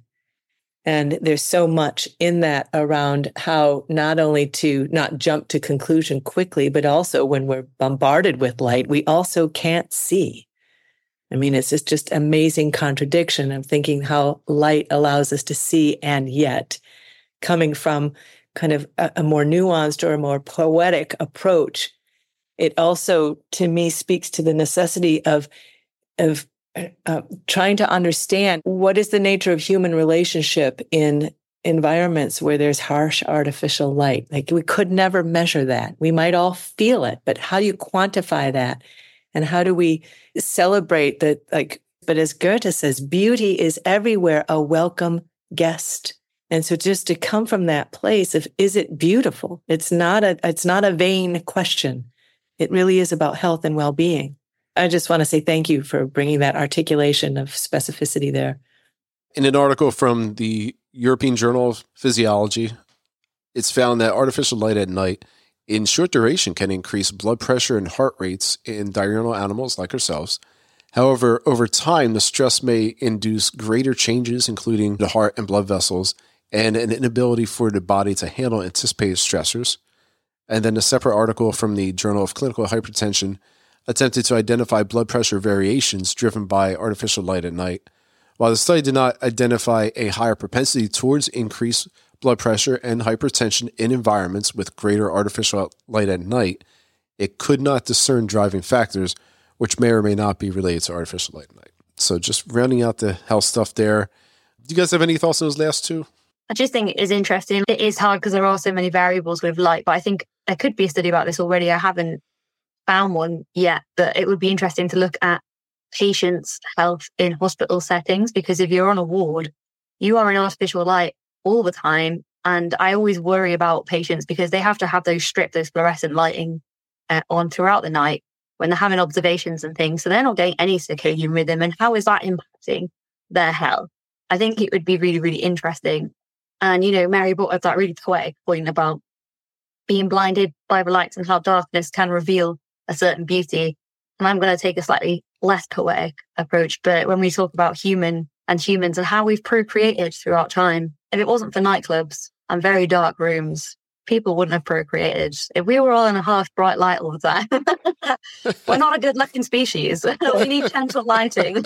And there's so much in that around how not only to not jump to conclusion quickly, but also when we're bombarded with light, we also can't see. I mean, it's just, just amazing contradiction of thinking how light allows us to see, and yet coming from kind of a, a more nuanced or a more poetic approach, it also, to me, speaks to the necessity of, of uh, trying to understand what is the nature of human relationship in environments where there's harsh artificial light. Like, we could never measure that. We might all feel it, but how do you quantify that? And how do we celebrate that? Like, but as Goethe says, beauty is everywhere a welcome guest. And so just to come from that place of, is it beautiful? It's not a, it's not a vain question. It really is about health and well-being. I just want to say thank you for bringing that articulation of specificity there. In an article from the European Journal of Physiology, it's found that artificial light at night in short duration can increase blood pressure and heart rates in diurnal animals like ourselves. However, over time, the stress may induce greater changes, including the heart and blood vessels, and an inability for the body to handle anticipated stressors. And then a separate article from the Journal of Clinical Hypertension attempted to identify blood pressure variations driven by artificial light at night. While the study did not identify a higher propensity towards increased blood pressure and hypertension in environments with greater artificial light at night, it could not discern driving factors, which may or may not be related to artificial light at night. So just rounding out the health stuff there. Do you guys have any thoughts on those last two? I just think it is interesting. It is hard because there are so many variables with light, but I think there could be a study about this already. I haven't found one yet, but it would be interesting to look at patients' health in hospital settings, because if you're on a ward, you are in artificial light all the time. And I always worry about patients because they have to have those strips, those fluorescent lighting uh, on throughout the night when they're having observations and things. So they're not getting any circadian rhythm. And how is that impacting their health? I think it would be really, really interesting. And, you know, Mary brought up that really poetic point about being blinded by the lights and how darkness can reveal a certain beauty. And I'm going to take a slightly less poetic approach. But when we talk about human and humans and how we've procreated throughout time, if it wasn't for nightclubs and very dark rooms, people wouldn't have procreated. If we were all in a half bright light all the time, we're not a good looking species. We need gentle lighting.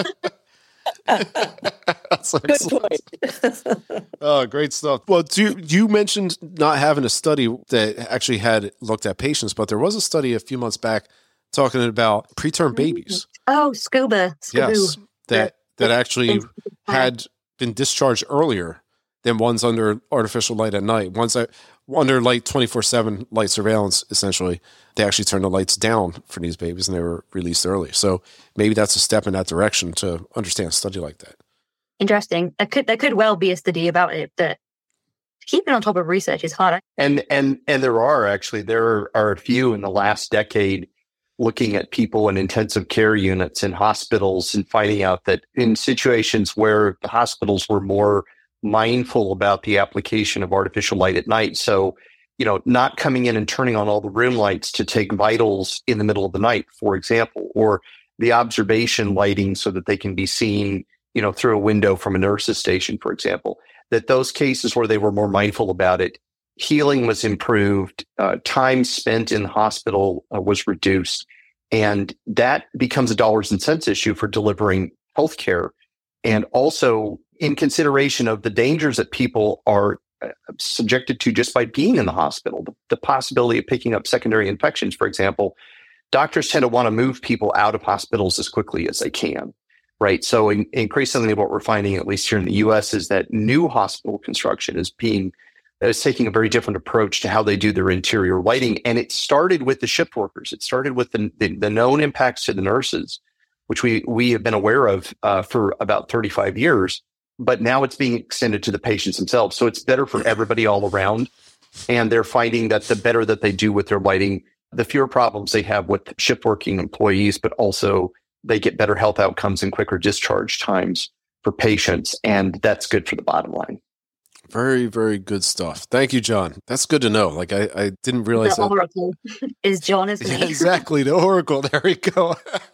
That's Good excellent. point. Oh, great stuff. Well, do you, you mentioned not having a study that actually had looked at patients, but there was a study a few months back talking about preterm babies. Oh, scuba. Scooby. Yes, that that actually had been discharged earlier than ones under artificial light at night. Ones that under light twenty-four seven light surveillance, essentially, they actually turned the lights down for these babies and they were released early. So maybe that's a step in that direction to understand a study like that. Interesting. There could, there could well be a study about it, but keeping on top of research is hard. And and and there are actually there are a few in the last decade looking at people in intensive care units in hospitals and finding out that in situations where the hospitals were more mindful about the application of artificial light at night. So, you know, not coming in and turning on all the room lights to take vitals in the middle of the night, for example, or the observation lighting so that they can be seen, you know, through a window from a nurse's station, for example, that those cases where they were more mindful about it, healing was improved, uh, time spent in the hospital uh, was reduced. And that becomes a dollars and cents issue for delivering healthcare. And also in consideration of the dangers that people are uh, subjected to just by being in the hospital, the, the possibility of picking up secondary infections, for example, doctors tend to want to move people out of hospitals as quickly as they can, right? So in, increasingly what we're finding, at least here in the U S, is that new hospital construction is being is taking a very different approach to how they do their interior lighting. And it started with the shift workers. It started with the, the, the known impacts to the nurses, which we, we have been aware of uh, for about thirty-five years. But now it's being extended to the patients themselves. So it's better for everybody all around. And they're finding that the better that they do with their lighting, the fewer problems they have with shift working employees, but also they get better health outcomes and quicker discharge times for patients. And that's good for the bottom line. Very, very good stuff. Thank you, John. That's good to know. Like I, I didn't realize the that. Oracle is John, isn't Yeah, he? exactly. The Oracle. There we go.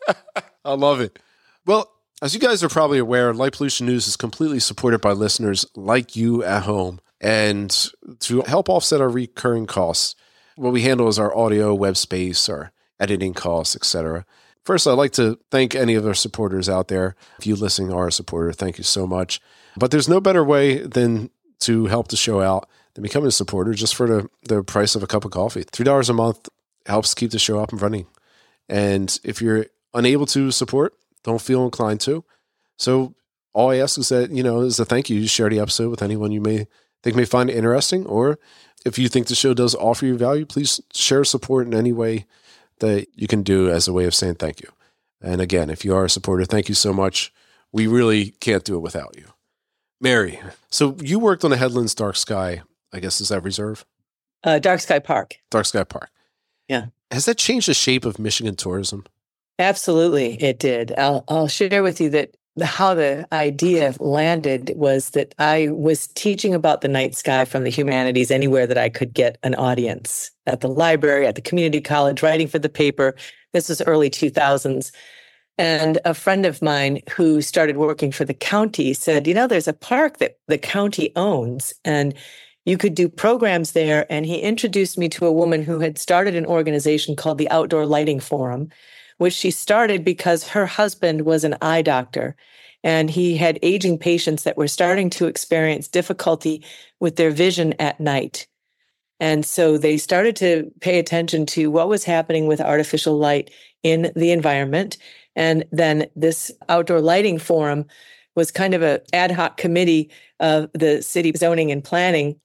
I love it. Well, as you guys are probably aware, Light Pollution News is completely supported by listeners like you at home. And to help offset our recurring costs, what we handle is our audio, web space, our editing costs, et cetera. First, I'd like to thank any of our supporters out there. If you listening are a supporter, thank you so much. But there's no better way than to help the show out than becoming a supporter just for the, the price of a cup of coffee. three dollars a month helps keep the show up and running. And if you're unable to support, don't feel inclined to. So all I ask is that, you know, is a thank you. You share the episode with anyone you may think may find it interesting. Or if you think the show does offer you value, please share support in any way that you can do as a way of saying thank you. And again, if you are a supporter, thank you so much. We really can't do it without you. Mary, so you worked on the Headlands Dark Sky, I guess, is that reserve? Uh, Dark Sky Park. Dark Sky Park. Yeah. Has that changed the shape of Michigan tourism? Absolutely, it did. I'll, I'll share with you that the, how the idea landed was that I was teaching about the night sky from the humanities anywhere that I could get an audience, at the library, at the community college, writing for the paper. This was early two thousands. And a friend of mine who started working for the county said, you know, there's a park that the county owns and you could do programs there. And he introduced me to a woman who had started an organization called the Outdoor Lighting Forum, which she started because her husband was an eye doctor, and he had aging patients that were starting to experience difficulty with their vision at night. And so they started to pay attention to what was happening with artificial light in the environment. And then this outdoor lighting forum was kind of an ad hoc committee of the city zoning and planning.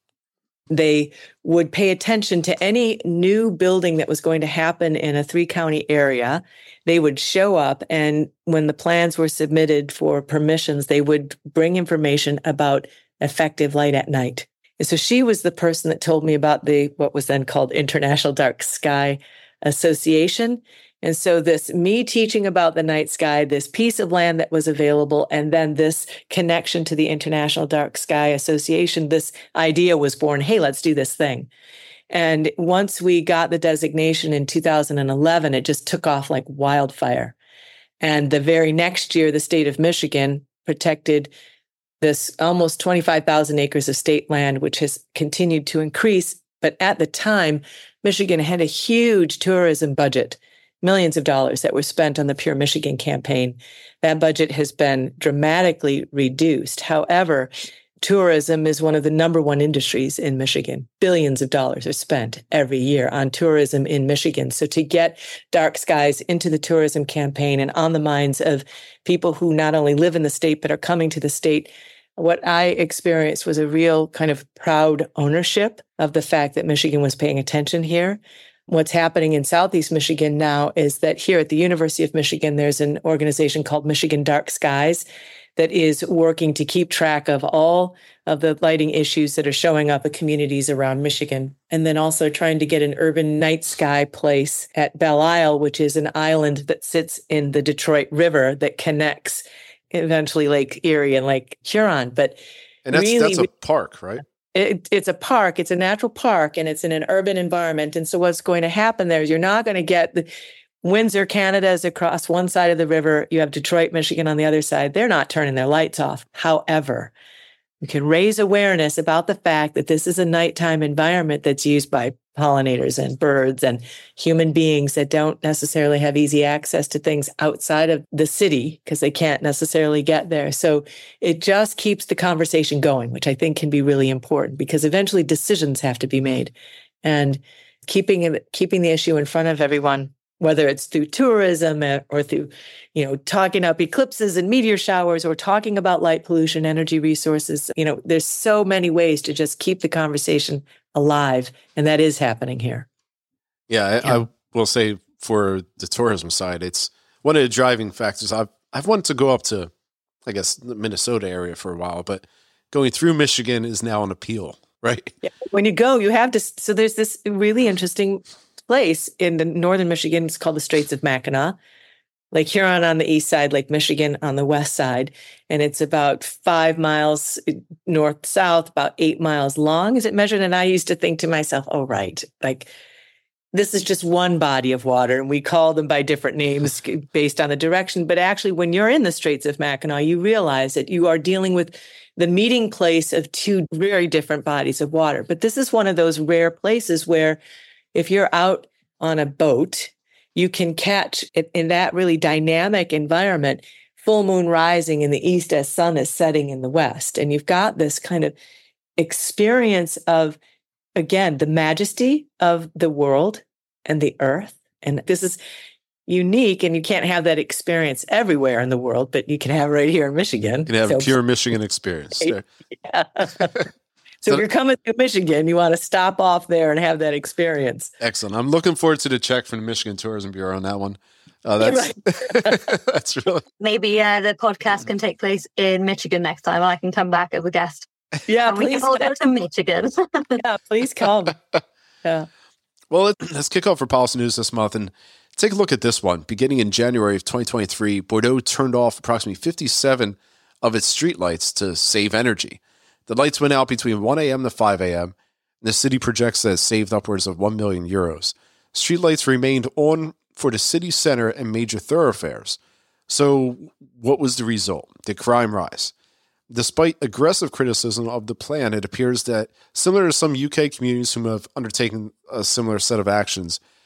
They would pay attention to any new building that was going to happen in a three-county area. They would show up, and when the plans were submitted for permissions, they would bring information about effective light at night. And so she was the person that told me about the what was then called International Dark Sky Association. And so this, me teaching about the night sky, this piece of land that was available, and then this connection to the International Dark Sky Association, this idea was born, hey, let's do this thing. And once we got the designation in two thousand eleven, it just took off like wildfire. And the very next year, the state of Michigan protected this almost twenty-five thousand acres of state land, which has continued to increase. But at the time, Michigan had a huge tourism budget, millions of dollars that were spent on the Pure Michigan campaign. That budget has been dramatically reduced. However, tourism is one of the number one industries in Michigan. Billions of dollars are spent every year on tourism in Michigan. So to get dark skies into the tourism campaign and on the minds of people who not only live in the state, but are coming to the state, what I experienced was a real kind of proud ownership of the fact that Michigan was paying attention here. What's happening in Southeast Michigan now is that here at the University of Michigan, there's an organization called Michigan Dark Skies that is working to keep track of all of the lighting issues that are showing up in communities around Michigan. And then also trying to get an urban night sky place at Belle Isle, which is an island that sits in the Detroit River that connects eventually Lake Erie and Lake Huron. But and that's, really, that's a park, right? It, it's a park. It's a natural park, and it's in an urban environment. And so what's going to happen there is you're not going to get the Windsor, Canada is across one side of the river. You have Detroit, Michigan on the other side. They're not turning their lights off. However, you can raise awareness about the fact that this is a nighttime environment that's used by pollinators and birds and human beings that don't necessarily have easy access to things outside of the city because they can't necessarily get there. So it just keeps the conversation going, which I think can be really important because eventually decisions have to be made. And keeping it, keeping the issue in front of everyone, whether it's through tourism or through, you know, talking up eclipses and meteor showers or talking about light pollution, energy resources, you know, there's so many ways to just keep the conversation alive. And that is happening here. Yeah, I, yeah. I will say for the tourism side, it's one of the driving factors. I've, I've wanted to go up to, I guess, the Minnesota area for a while, but going through Michigan is now an appeal, right? Yeah. When you go, you have to, so there's this really interesting place in the northern Michigan. It's called the Straits of Mackinac. Lake Huron on the east side, Lake Michigan on the west side. And it's about five miles north-south, about eight miles long as it measured. And I used to think to myself, oh, right, like this is just one body of water. And we call them by different names based on the direction. But actually, when you're in the Straits of Mackinac, you realize that you are dealing with the meeting place of two very different bodies of water. But this is one of those rare places where if you're out on a boat, you can catch it in that really dynamic environment, full moon rising in the east as sun is setting in the west. And you've got this kind of experience of, again, the majesty of the world and the earth. And this is unique, and you can't have that experience everywhere in the world, but you can have it right here in Michigan. You can have so, a pure Michigan experience. Yeah. So if you're coming to Michigan, you want to stop off there and have that experience. Excellent. I'm looking forward to the check from the Michigan Tourism Bureau on that one. Uh, that's that's really maybe uh, the podcast can take place in Michigan next time. I can come back as a guest. Yeah, and please. We can all go to Michigan. Yeah, please come. Yeah. Well, let's kick off for policy news this month and take a look at this one. Beginning in January of twenty twenty-three, Bordeaux turned off approximately fifty-seven of its streetlights to save energy. The lights went out between one a.m. to five a.m. The city projects that it saved upwards of one million euros. Streetlights remained on for the city center and major thoroughfares. So what was the result? Did crime rise? Despite aggressive criticism of the plan, it appears that, similar to some U K communities who have undertaken a similar set of actions,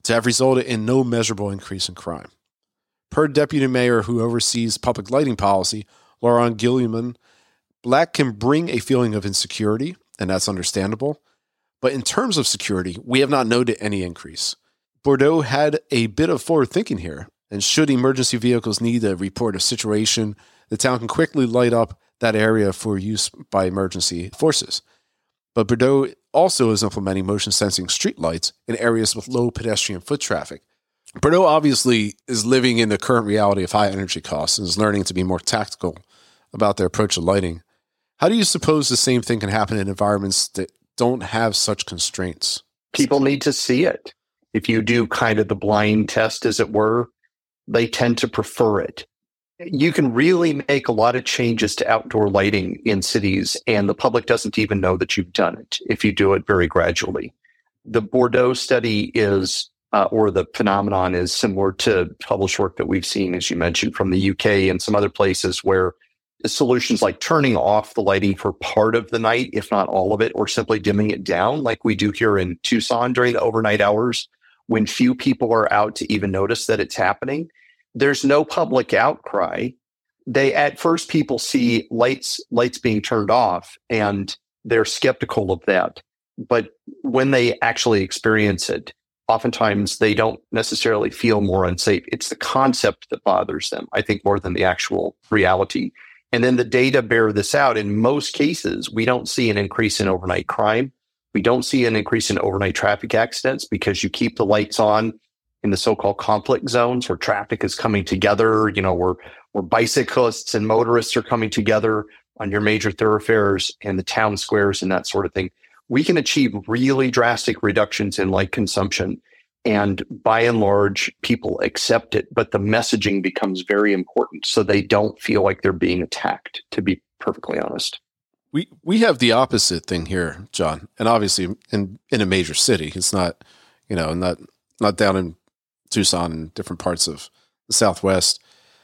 to have resulted in no measurable increase in crime. Per deputy mayor who oversees public lighting policy, Laurent Guillemon, black can bring a feeling of insecurity, and that's understandable. But in terms of security, we have not noted any increase. Bordeaux had a bit of forward thinking here, and should emergency vehicles need to report a situation, the town can quickly light up that area for use by emergency forces. But Bordeaux also is implementing motion sensing streetlights in areas with low pedestrian foot traffic. Bordeaux obviously is living in the current reality of high energy costs and is learning to be more tactical about their approach to lighting. How do you suppose the same thing can happen in environments that don't have such constraints? People need to see it. If you do kind of the blind test, as it were, they tend to prefer it. You can really make a lot of changes to outdoor lighting in cities, and the public doesn't even know that you've done it if you do it very gradually. The Bordeaux study is, uh, or the phenomenon is similar to published work that we've seen, as you mentioned, from the U K and some other places where solutions like turning off the lighting for part of the night, if not all of it, or simply dimming it down like we do here in Tucson during the overnight hours when few people are out to even notice that it's happening. There's no public outcry. They, at first, people see lights, lights being turned off, and they're skeptical of that. But when they actually experience it, oftentimes they don't necessarily feel more unsafe. It's the concept that bothers them, I think, more than the actual reality. And then the data bear this out. In most cases, we don't see an increase in overnight crime. We don't see an increase in overnight traffic accidents because you keep the lights on in the so-called conflict zones where traffic is coming together, you know, where, where bicyclists and motorists are coming together on your major thoroughfares and the town squares and that sort of thing. We can achieve really drastic reductions in light consumption. And by and large, people accept it, but the messaging becomes very important so they don't feel like they're being attacked, to be perfectly honest. We we have the opposite thing here, John. And obviously in, in a major city, it's not, you know, not not down in Tucson and different parts of the Southwest.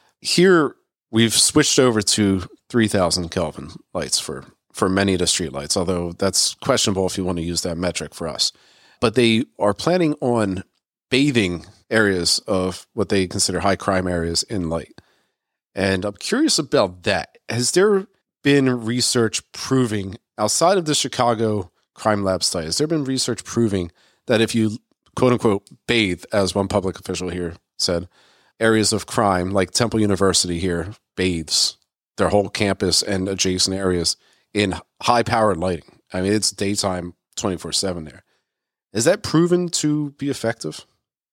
Here, we've switched over to three thousand Kelvin lights for, for many of the street lights, although that's questionable if you want to use that metric for us. But they are planning on bathing areas of what they consider high crime areas in light. And I'm curious about that. Has there been research proving, outside of the Chicago Crime Lab study, has there been research proving that if you, quote unquote, bathe, as one public official here said, areas of crime, like Temple University here bathes their whole campus and adjacent areas in high-powered lighting? I mean, it's daytime twenty-four seven there. Is that proven to be effective?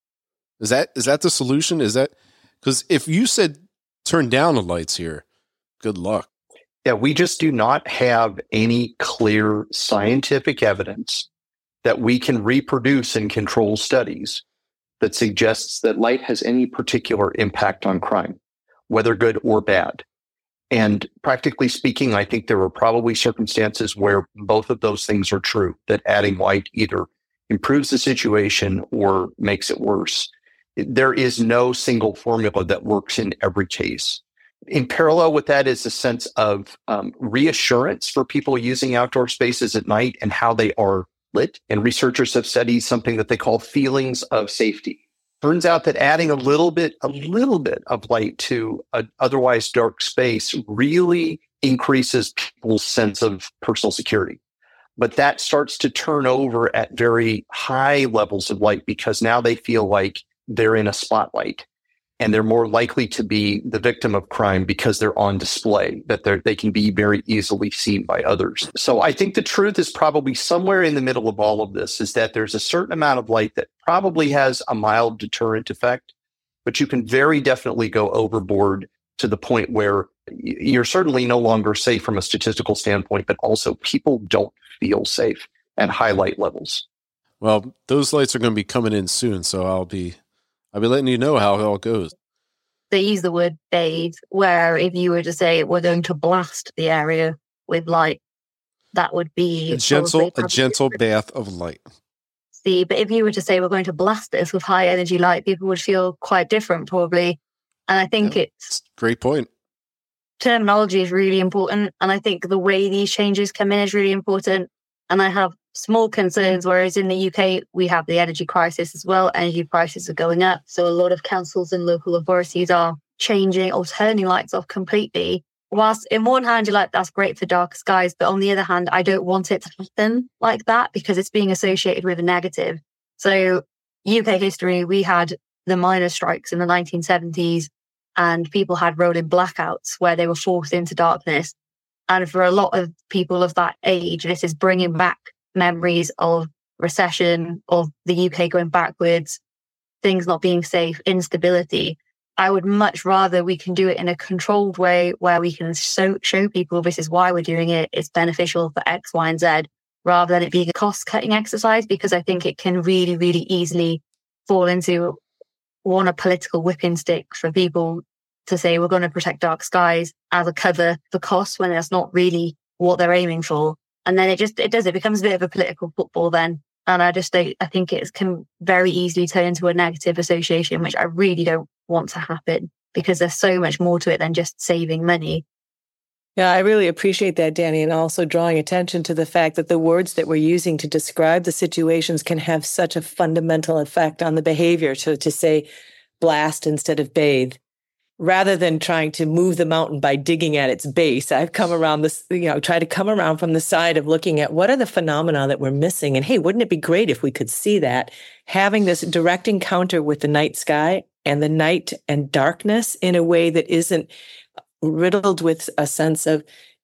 Is that is that the solution? Is that, because if you said turn down the lights here, good luck. Yeah, we just do not have any clear scientific evidence that we can reproduce in control studies that suggests that light has any particular impact on crime, whether good or bad. And practically speaking, I think there are probably circumstances where both of those things are true, that adding light either improves the situation or makes it worse. There is no single formula that works in every case. In parallel with that is a sense of um, reassurance for people using outdoor spaces at night and how they are lit. And researchers have studied something that they call feelings of safety. Turns out that adding a little bit, a little bit of light to an otherwise dark space really increases people's sense of personal security. But that starts to turn over at very high levels of light because now they feel like they're in a spotlight and they're more likely to be the victim of crime because they're on display, that they're, they can be very easily seen by others. So I think the truth is probably somewhere in the middle of all of this, is that there's a certain amount of light that probably has a mild deterrent effect, but you can very definitely go overboard to the point where you're certainly no longer safe from a statistical standpoint, but also people don't feel safe at high light levels. Well, those lights are going to be coming in soon, so I'll be I'll be letting you know how it all goes. They use the word bathe, where if you were to say we're going to blast the area with light, that would be a gentle, a gentle bath of light. See, but if you were to say we're going to blast this with high energy light, people would feel quite different, probably. And I think yeah, it's great point. Terminology is really important, and I think the way these changes come in is really important. And I have small concerns, whereas in the U K, we have the energy crisis as well. Energy prices are going up. So a lot of councils and local authorities are changing or turning lights off completely. Whilst in one hand, you're like, that's great for dark skies. But on the other hand, I don't want it to happen like that because it's being associated with a negative. So U K history, we had the miners' strikes in the nineteen seventies and people had rolling blackouts where they were forced into darkness. And for a lot of people of that age, this is bringing back memories of recession, of the U K going backwards, things not being safe, instability. I would much rather we can do it in a controlled way where we can show, show people this is why we're doing it. It's beneficial for X, Y, and Z, rather than it being a cost-cutting exercise, because I think it can really, really easily fall into one, a political whipping stick for people to say we're going to protect dark skies as a cover for costs when that's not really what they're aiming for. And then it just, it does, it becomes a bit of a political football then. And I just don't, I think it can very easily turn into a negative association, which I really don't want to happen because there's so much more to it than just saving money. Yeah, I really appreciate that, Danny, and also drawing attention to the fact that the words that we're using to describe the situations can have such a fundamental effect on the behavior. So to say blast instead of bathe, rather than trying to move the mountain by digging at its base, I've come around this, you know, try to come around from the side of looking at what are the phenomena that we're missing. And hey, wouldn't it be great if we could see that? Having this direct encounter with the night sky and the night and darkness in a way that isn't riddled with a sense of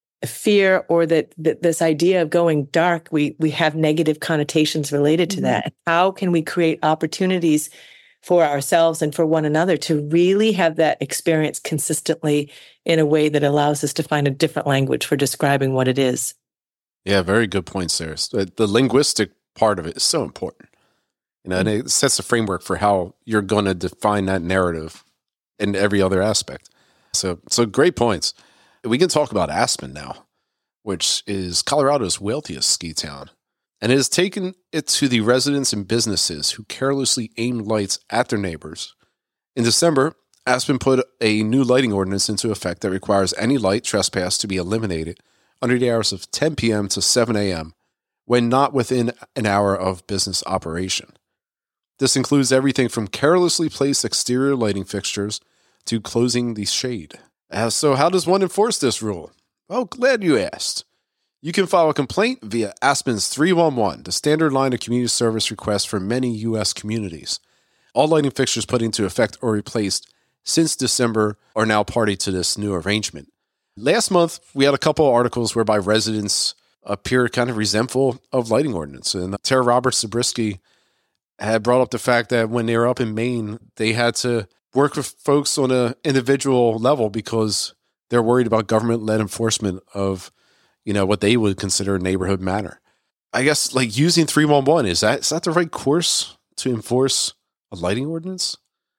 fear or that, that this idea of going dark, we, we have negative connotations related to mm-hmm. that. How can we create opportunities for ourselves and for one another to really have that experience consistently in a way that allows us to find a different language for describing what it is? Yeah, very good point, Sarah. The, the linguistic part of it is so important. You know, and it sets the framework for how you're going to define that narrative in every other aspect. So, so great points. We can talk about Aspen now, which is Colorado's wealthiest ski town. And it has taken it to the residents and businesses who carelessly aimed lights at their neighbors. In December, Aspen put a new lighting ordinance into effect that requires any light trespass to be eliminated under the hours of ten p.m. to seven a.m. when not within an hour of business operation. This includes everything from carelessly placed exterior lighting fixtures to closing the shade. Uh, so how does one enforce this rule? Well, glad you asked. You can file a complaint via Aspen's three one one, the standard line of community service requests for many U S communities. All lighting fixtures put into effect or replaced since December are now party to this new arrangement. Last month, we had a couple of articles whereby residents appear kind of resentful of lighting ordinance. And Tara Roberts-Zabriskie had brought up the fact that when they were up in Maine, they had to work with folks on an individual level because they're worried about government-led enforcement of, you know, what they would consider a neighborhood matter. I guess like using three one one, is that is that the right course to enforce a lighting ordinance?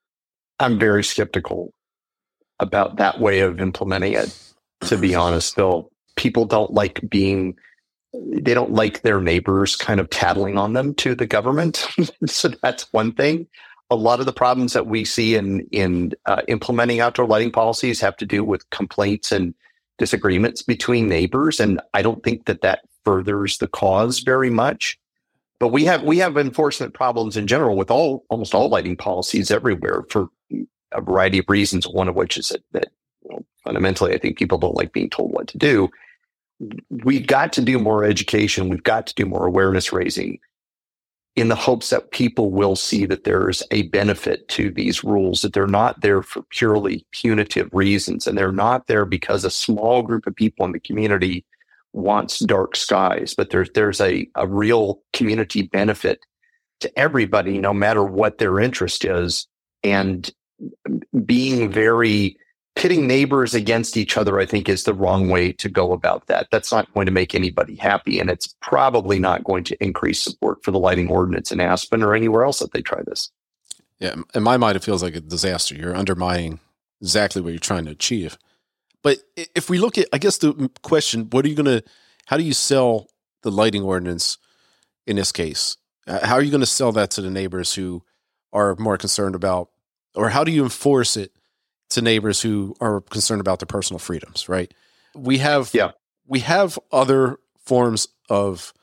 I'm very skeptical about that way of implementing it, to be honest, Bill. People don't like being, they don't like their neighbors kind of tattling on them to the government. So that's one thing. A lot of the problems that we see in, in uh, implementing outdoor lighting policies have to do with complaints and disagreements between neighbors. And I don't think that that furthers the cause very much. But we have we have enforcement problems in general with all almost all lighting policies everywhere for a variety of reasons, one of which is that, that you know, fundamentally, I think people don't like being told what to do. We've got to do more education. We've got to do more awareness raising in the hopes that people will see that there's a benefit to these rules, that they're not there for purely punitive reasons, and they're not there because a small group of people in the community wants dark skies, but there's there's a, a real community benefit to everybody, no matter what their interest is. And being very pitting neighbors against each other, I think, is the wrong way to go about that. That's not going to make anybody happy, and it's probably not going to increase support for the lighting ordinance in Aspen or anywhere else that they try this. Yeah, in my mind, it feels like a disaster. You're undermining exactly what you're trying to achieve. But if we look at, I guess the question, what are you going to, how do you sell the lighting ordinance in this case? How are you going to sell that to the neighbors who are more concerned about, or how do you enforce it to neighbors who are concerned about their personal freedoms, right? We have, yeah. we have other forms of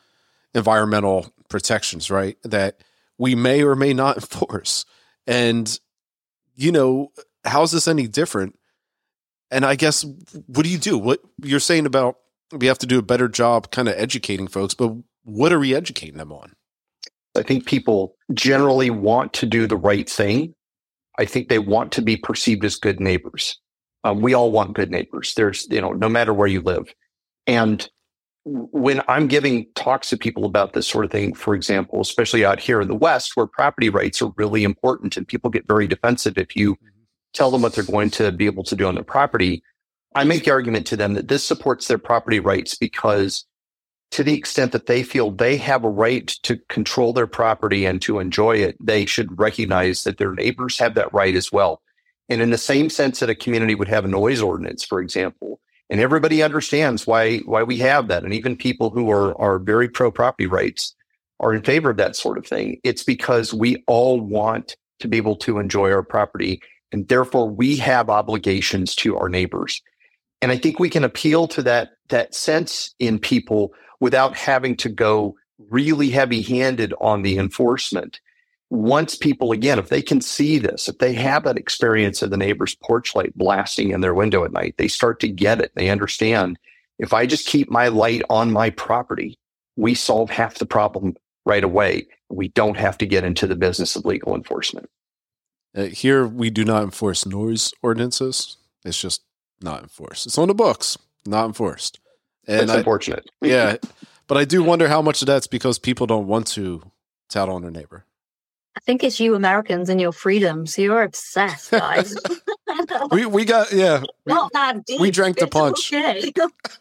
environmental protections, right? That we may or may not enforce. And, you know, how's this any different? And I guess, what do you do? What you're saying about we have to do a better job kind of educating folks, but what are we educating them on? I think people generally want to do the right thing. I think they want to be perceived as good neighbors. Um, we all want good neighbors. There's, you know, no matter where you live. And when I'm giving talks to people about this sort of thing, for example, especially out here in the West, where property rights are really important and people get very defensive if you tell them what they're going to be able to do on their property, I make the argument to them that this supports their property rights because to the extent that they feel they have a right to control their property and to enjoy it, they should recognize that their neighbors have that right as well. And in the same sense that a community would have a noise ordinance, for example, and everybody understands why why we have that. And even people who are, are very pro-property rights are in favor of that sort of thing. It's because we all want to be able to enjoy our property. And therefore, we have obligations to our neighbors. And I think we can appeal to that, that sense in people without having to go really heavy-handed on the enforcement. Once people, again, if they can see this, if they have that experience of the neighbor's porch light blasting in their window at night, they start to get it. They understand, if I just keep my light on my property, we solve half the problem right away. We don't have to get into the business of legal enforcement. Uh, here, we do not enforce noise ordinances. It's just not enforced. It's on the books, not enforced. And That's I, unfortunate. Yeah, but I do wonder how much of that's because people don't want to tout on their neighbor. I think it's you Americans and your freedoms. You're obsessed, guys. we we got, yeah. We, Not that deep. We drank the It's punch. okay.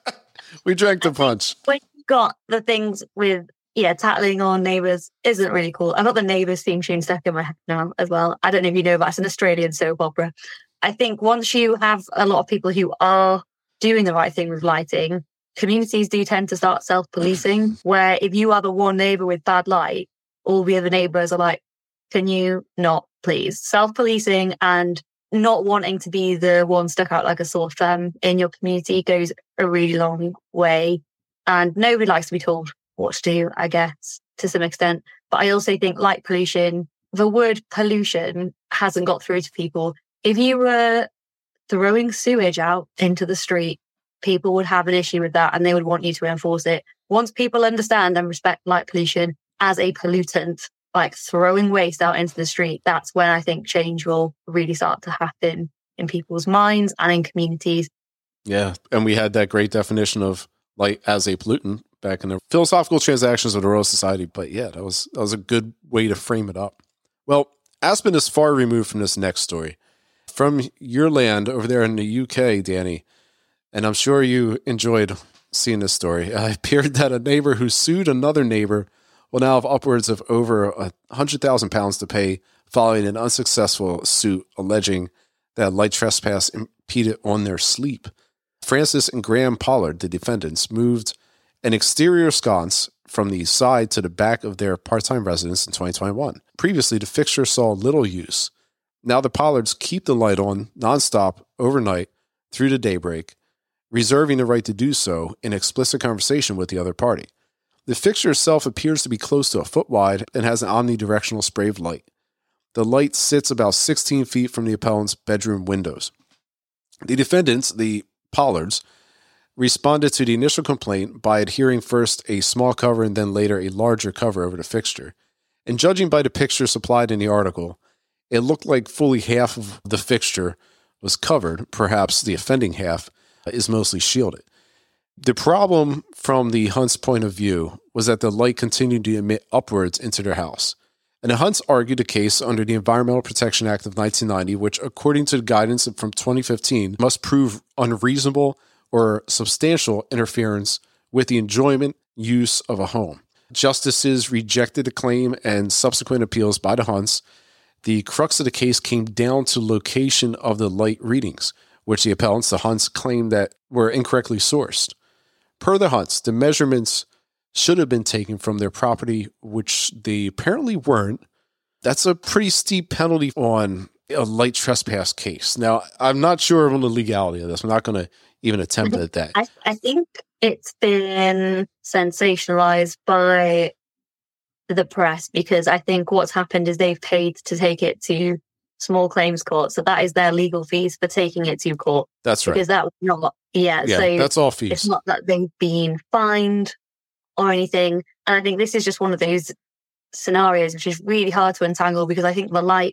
We drank the punch. When you got the things with, yeah, tattling on neighbours isn't really cool. I've got the Neighbours theme tune stuck in my head now as well. I don't know if you know, but it's an Australian soap opera. I think once you have a lot of people who are doing the right thing with lighting, communities do tend to start self-policing, where if you are the one neighbour with bad light, all the other neighbours are like, can you not, please? Self-policing and not wanting to be the one stuck out like a sore thumb in your community goes a really long way. And nobody likes to be told what to do, I guess, to some extent. But I also think light pollution, the word pollution hasn't got through to people. If you were throwing sewage out into the street, people would have an issue with that and they would want you to enforce it. Once people understand and respect light pollution as a pollutant, like throwing waste out into the street, that's when I think change will really start to happen in people's minds and in communities. Yeah, and we had that great definition of light as a pollutant back in the Philosophical Transactions of the Royal Society. But yeah, that was that was a good way to frame it up. Well, Aspen is far removed from this next story. From your land over there in the U K, Danny, and I'm sure you enjoyed seeing this story. It appeared that a neighbor who sued another neighbor will now have upwards of over one hundred thousand pounds to pay following an unsuccessful suit alleging that light trespass impeded on their sleep. Francis and Graham Pollard, the defendants, moved an exterior sconce from the side to the back of their part-time residence in twenty twenty-one. Previously, the fixture saw little use. Now the Pollards keep the light on nonstop overnight through the daybreak, reserving the right to do so in explicit conversation with the other party. The fixture itself appears to be close to a foot wide and has an omnidirectional spray of light. The light sits about sixteen feet from the appellant's bedroom windows. The defendants, the Pollards, responded to the initial complaint by adhering first a small cover and then later a larger cover over the fixture. And judging by the picture supplied in the article, it looked like fully half of the fixture was covered. Perhaps the offending half is mostly shielded. The problem from the Hunts' point of view was that the light continued to emit upwards into their house. And the Hunts argued the case under the Environmental Protection Act of nineteen ninety, which, according to the guidance from twenty fifteen, must prove unreasonable or substantial interference with the enjoyment use of a home. Justices rejected the claim and subsequent appeals by the Hunts. The crux of the case came down to location of the light readings, which the appellants, the Hunts, claimed that were incorrectly sourced. Per the Hunts, the measurements should have been taken from their property, which they apparently weren't. That's a pretty steep penalty on a light trespass case. Now, I'm not sure on the legality of this. I'm not going to even attempt at that. I, I think it's been sensationalized by the press, because I think what's happened is they've paid to take it to small claims court. So that is their legal fees for taking it to court. That's right. Because that was not, yeah. Yeah, so that's all fees. It's not that they've been fined or anything. And I think this is just one of those scenarios which is really hard to untangle, because I think the light,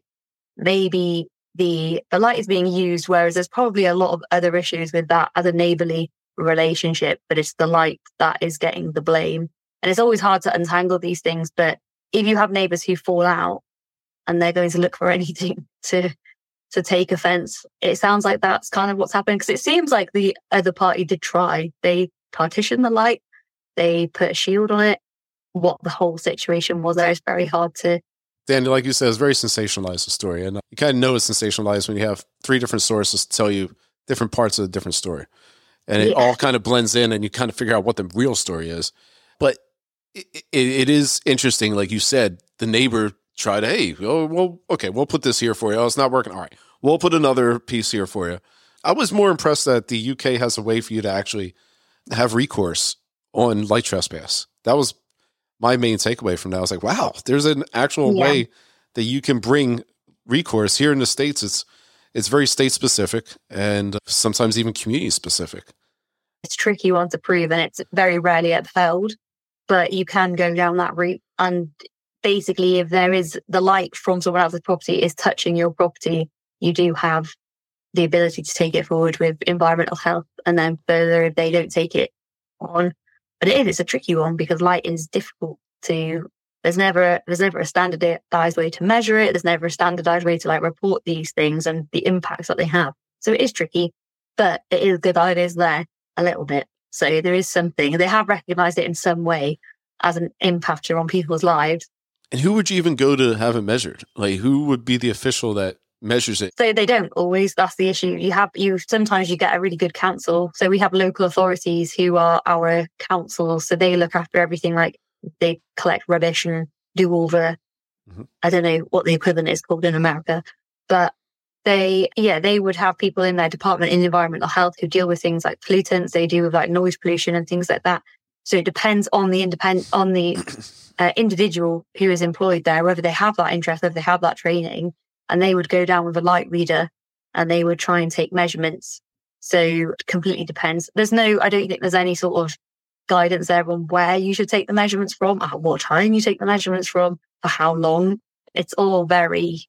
maybe the, the light is being used, whereas there's probably a lot of other issues with that as a neighborly relationship, but it's the light that is getting the blame. And it's always hard to untangle these things. But if you have neighbors who fall out and they're going to look for anything to to take offense, it sounds like that's kind of what's happening. Because it seems like the other party did try. They partitioned the light. They put a shield on it. What the whole situation was there is very hard to... Daniel, like you said, it's very sensationalized, the story. And you kind of know it's sensationalized when you have three different sources tell you different parts of a different story. And it yeah. all kind of blends in, and you kind of figure out what the real story is. But it, it, it is interesting, like you said, the neighbor tried, hey, oh, well, okay, we'll put this here for you. Oh, it's not working. All right, we'll put another piece here for you. I was more impressed that the U K has a way for you to actually have recourse on light trespass. That was my main takeaway from that. I was like, wow, there's an actual yeah. way that you can bring recourse. Here in the States, it's it's very state specific and sometimes even community specific. It's a tricky one to prove, and it's very rarely upheld, but you can go down that route. And basically, if there is the light from someone else's property is touching your property, you do have the ability to take it forward with environmental health, and then further if they don't take it on. But it is, it's a tricky one, because light is difficult to, there's never, there's never a standardized way to measure it. There's never a standardized way to like report these things and the impacts that they have. So it is tricky, but it is good that it is there a little bit. So there is something, they have recognized it in some way as an impactor on people's lives. And who would you even go to have it measured? Like, who would be the official that measures it? So they don't always. That's the issue. You have you sometimes you get a really good council. So we have local authorities who are our councils. So they look after everything. Like they collect rubbish and do all the mm-hmm. I don't know what the equivalent is called in America, but they yeah they would have people in their department in environmental health who deal with things like pollutants. They deal with like noise pollution and things like that. So it depends on the independent on the uh, individual who is employed there, whether they have that interest, whether they have that training. And they would go down with a light reader and they would try and take measurements. So it completely depends. There's no, I don't think there's any sort of guidance there on where you should take the measurements from, at what time you take the measurements from, for how long. It's all very,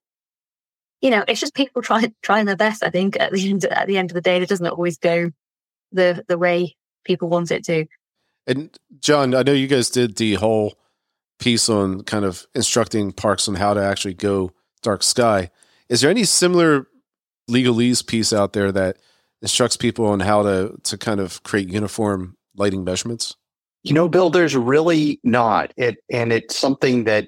you know, it's just people trying trying their best, I think, at the end at the end of the day. It doesn't always go the the way people want it to. And John, I know you guys did the whole piece on kind of instructing parks on how to actually go dark sky. Is there any similar legalese piece out there that instructs people on how to to kind of create uniform lighting measurements? You know, Bill, there's really not. It and it's something that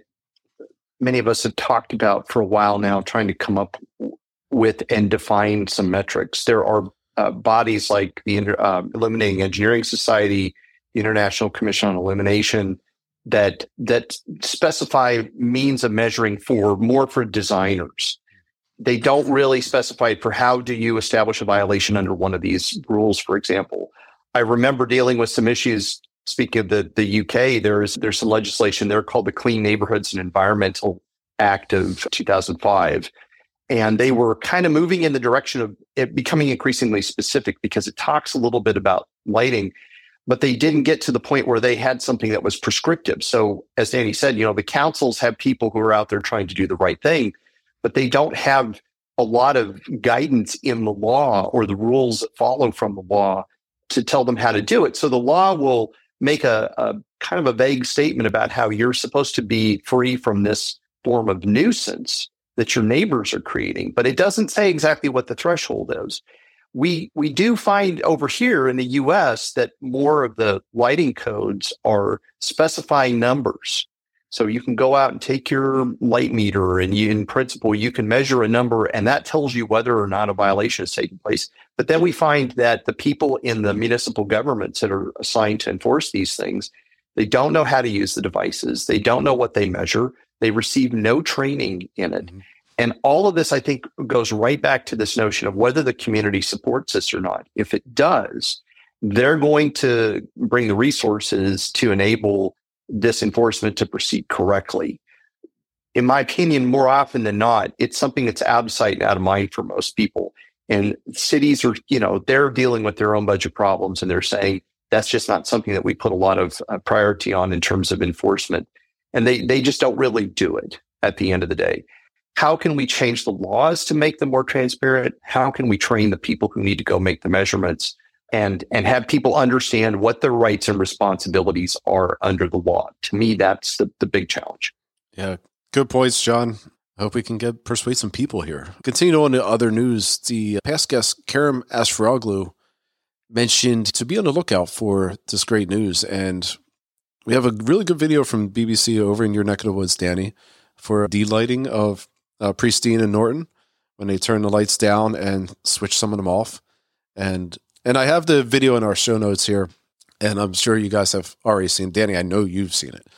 many of us have talked about for a while now, trying to come up with and define some metrics. There are uh, bodies like the uh, Illuminating Engineering Society, the International Commission on Illumination, that that specify means of measuring for more for designers. They don't really specify for how do you establish a violation under one of these rules, for example. I remember dealing with some issues, speaking of the, the U K, there's there's some legislation there called the Clean Neighborhoods and Environmental Act of two thousand five. And they were kind of moving in the direction of it becoming increasingly specific because it talks a little bit about lighting. But they didn't get to the point where they had something that was prescriptive. So as Danny said, you know, the councils have people who are out there trying to do the right thing, but they don't have a lot of guidance in the law or the rules that follow from the law to tell them how to do it. So the law will make a, a kind of a vague statement about how you're supposed to be free from this form of nuisance that your neighbors are creating, but it doesn't say exactly what the threshold is. We we do find over here in the U S that more of the lighting codes are specifying numbers. So you can go out and take your light meter and you, in principle, you can measure a number and that tells you whether or not a violation is taking place. But then we find that the people in the municipal governments that are assigned to enforce these things, they don't know how to use the devices. They don't know what they measure. They receive no training in it. Mm-hmm. And all of this, I think, goes right back to this notion of whether the community supports this or not. If it does, they're going to bring the resources to enable this enforcement to proceed correctly. In my opinion, more often than not, it's something that's out of sight and out of mind for most people. And cities are, you know, they're dealing with their own budget problems, and they're saying that's just not something that we put a lot of uh, priority on in terms of enforcement. And they they just don't really do it at the end of the day. How can we change the laws to make them more transparent? How can we train the people who need to go make the measurements and, and have people understand what their rights and responsibilities are under the law? To me, that's the, the big challenge. Yeah, good points, John. I hope we can get persuade some people here. Continuing on to other news, the past guest, Kerem Asfaroglu, mentioned to be on the lookout for this great news. And we have a really good video from B B C over in your neck of the woods, Danny, for de-lighting of uh, Pristine and Norton when they turn the lights down and switch some of them off. And and I have the video in our show notes here, and I'm sure you guys have already seen. Danny, I know you've seen it.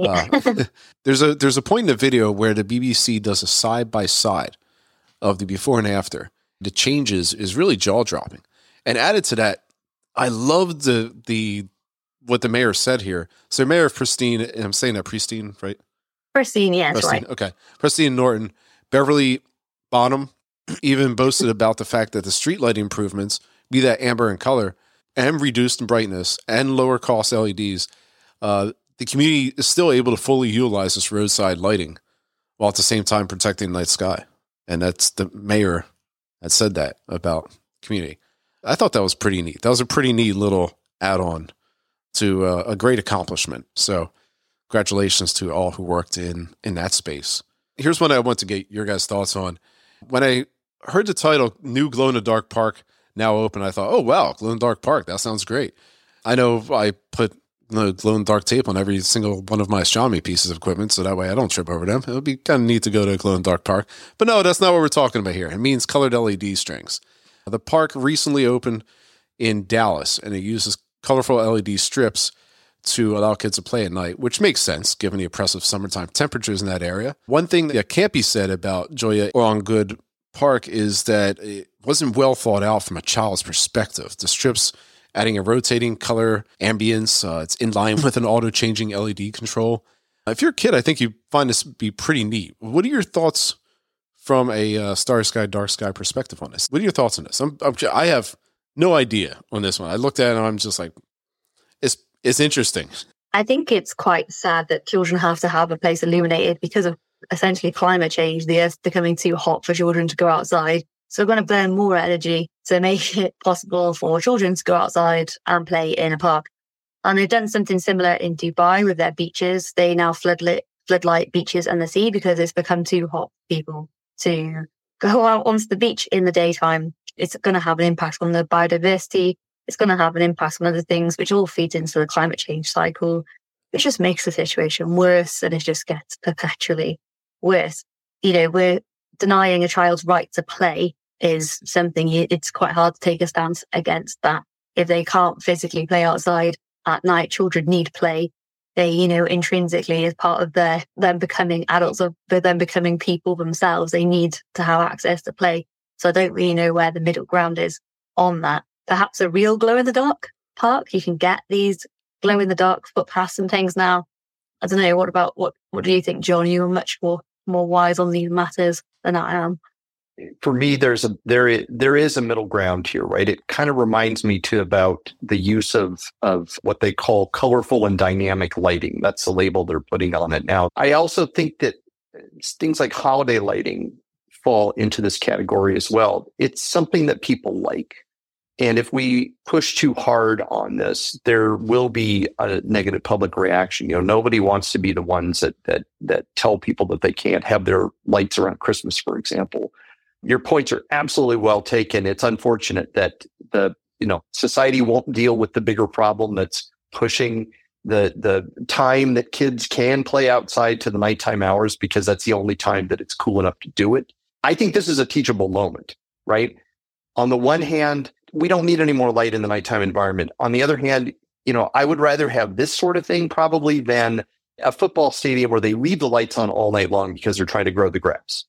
Uh, there's a there's a point in the video where the B B C does a side by side of the before and after. The changes is really jaw dropping, and added to that, I love the the what the mayor said here. So, Mayor of Pristine, and I'm saying that Pristine, right? Pristine, yes, Pristine, right. Okay, Pristine Norton, Beverly Bonham even boasted about the fact that the street lighting improvements, be that amber in color and reduced in brightness and lower cost L E Ds, uh, the community is still able to fully utilize this roadside lighting while at the same time protecting the night sky. And that's the mayor that said that about community. I thought that was pretty neat. That was a pretty neat little add-on to uh, a great accomplishment. So congratulations to all who worked in, in that space. Here's one I want to get your guys' thoughts on. When I heard the title, New Glow-in-the-Dark Park Now Open, I thought, oh, wow, Glow-in-the-Dark Park. That sounds great. I know I put the glow-in-the-dark tape on every single one of my astronomy pieces of equipment, so that way I don't trip over them. It would be kind of neat to go to a glow-in-the-dark park. But no, that's not what we're talking about here. It means colored L E D strings. The park recently opened in Dallas, and it uses colorful L E D strips to allow kids to play at night, which makes sense given the oppressive summertime temperatures in that area. One thing that can't be said about Joya Orangud Park is that it wasn't well thought out from a child's perspective. The strips adding a rotating color ambience. Uh, it's in line with an auto-changing L E D control. If you're a kid, I think you find this be pretty neat. What are your thoughts from a uh, Starry Sky, Dark Sky perspective on this? What are your thoughts on this? I'm, I'm, I have no idea on this one. I looked at it and I'm just like, it's it's interesting. I think it's quite sad that children have to have a place illuminated because of essentially climate change, the earth becoming too hot for children to go outside. So we're going to burn more energy to make it possible for children to go outside and play in a park. And they've done something similar in Dubai with their beaches. They now floodlit, floodlight beaches and the sea because it's become too hot for people to go out onto the beach in the daytime. It's going to have an impact on the biodiversity. It's going to have an impact on other things, which all feeds into the climate change cycle. It just makes the situation worse, and it just gets perpetually worse. You know, we're denying a child's right to play is something it's quite hard to take a stance against that. If they can't physically play outside at night, children need play. They, you know, intrinsically as part of their them becoming adults or them becoming people themselves, they need to have access to play. So I don't really know where the middle ground is on that. Perhaps a real glow-in-the-dark park. You can get these glow-in-the-dark footpaths and things now. I don't know. What about, what What do you think, John? You're much more, more wise on these matters than I am. For me, there's a there is, there is a middle ground here, right? It kind of reminds me too about the use of of what they call colorful and dynamic lighting. That's the label they're putting on it now. I also think that things like holiday lighting fall into this category as well. It's something that people like. And if we push too hard on this, there will be a negative public reaction. You know, nobody wants to be the ones that that that tell people that they can't have their lights around Christmas, for example. Your points are absolutely well taken. It's unfortunate that the you know society won't deal with the bigger problem that's pushing the the time that kids can play outside to the nighttime hours because that's the only time that it's cool enough to do it. I think this is a teachable moment, right? On the one hand, we don't need any more light in the nighttime environment. On the other hand, you know, I would rather have this sort of thing probably than a football stadium where they leave the lights on all night long because they're trying to grow the grass.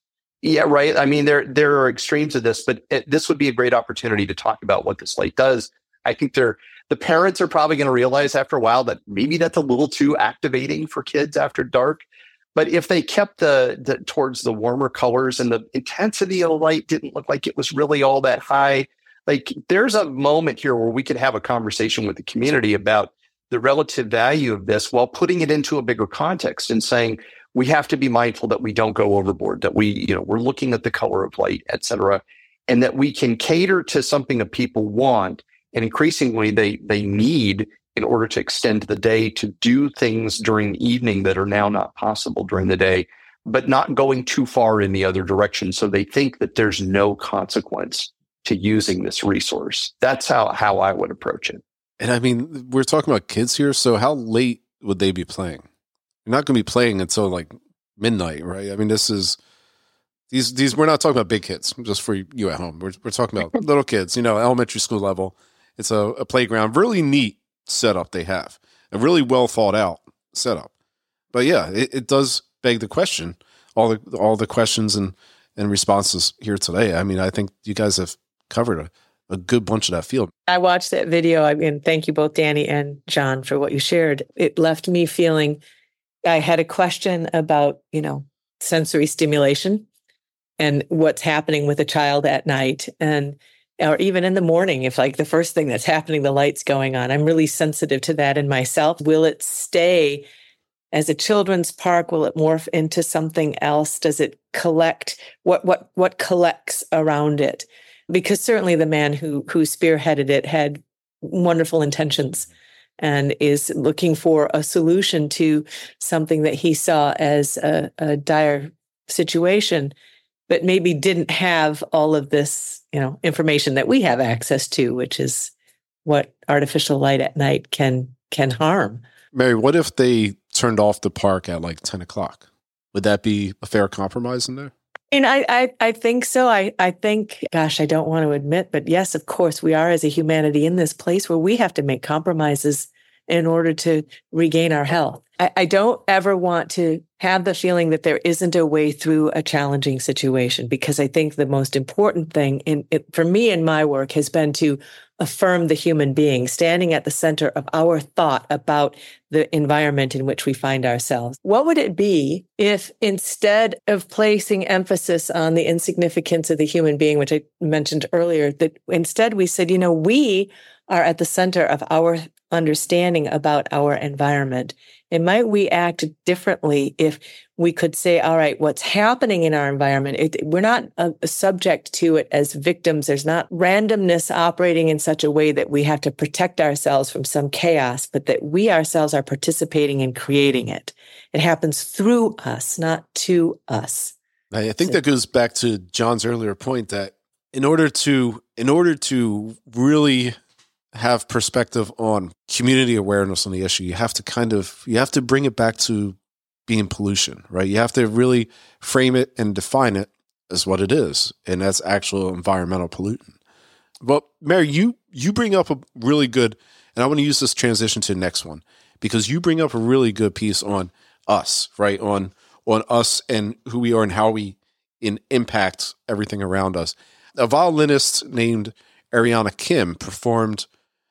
Yeah, right. I mean, there there are extremes of this, but it, this would be a great opportunity to talk about what this light does. I think they're the parents are probably going to realize after a while that maybe that's a little too activating for kids after dark. But if they kept the, the towards the warmer colors and the intensity of the light didn't look like it was really all that high, like there's a moment here where we could have a conversation with the community about the relative value of this while putting it into a bigger context and saying, we have to be mindful that we don't go overboard, that we, you know, we're looking at the color of light, et cetera, and that we can cater to something that people want and increasingly they they need in order to extend the day to do things during the evening that are now not possible during the day, but not going too far in the other direction. So they think that there's no consequence to using this resource. That's how, how I would approach it. And I mean, we're talking about kids here. So how late would they be playing? You're not going to be playing until like midnight, right? I mean, this is these these. We're not talking about big kids, just for you at home. We're we're talking about little kids, you know, elementary school level. It's a, a playground, really neat setup they have, a really well thought out setup. But yeah, it, it does beg the question. All the all the questions and and responses here today. I mean, I think you guys have covered a, a good bunch of that field. I watched that video. I mean, thank you both, Danny and John, for what you shared. It left me feeling. I had a question about, you know, sensory stimulation and what's happening with a child at night and, or even in the morning, if like the first thing that's happening, the light's going on. I'm really sensitive to that in myself. Will it stay as a children's park? Will it morph into something else? Does it collect? What, what, what collects around it? Because certainly the man who, who spearheaded it had wonderful intentions and is looking for a solution to something that he saw as a, a dire situation, but maybe didn't have all of this, you know, information that we have access to, which is what artificial light at night can can harm. Mary, what if they turned off the park at like ten o'clock? Would that be a fair compromise in there? And I, I, I think so. I, I think, gosh, I don't want to admit, but yes, of course, we are as a humanity in this place where we have to make compromises in order to regain our health. I, I don't ever want to have the feeling that there isn't a way through a challenging situation, because I think the most important thing in it, for me in my work has been to affirm the human being, standing at the center of our thought about the environment in which we find ourselves. What would it be if instead of placing emphasis on the insignificance of the human being, which I mentioned earlier, that instead we said, you know, we are at the center of our understanding about our environment. And might we act differently if we could say, all right, what's happening in our environment, it, we're not a, a subject to it as victims. There's not randomness operating in such a way that we have to protect ourselves from some chaos, but that we ourselves are participating in creating it. It happens through us, not to us. I think that goes back to John's earlier point that in order to, in order to really have perspective on community awareness on the issue, you have to kind of, you have to bring it back to being pollution, right? You have to really frame it and define it as what it is, and that's actual environmental pollutant. But Mary, you you bring up a really good, and I want to use this transition to the next one, because you bring up a really good piece on us, right? On on us and who we are and how we in impact everything around us. A violinist named Ariana Kim performed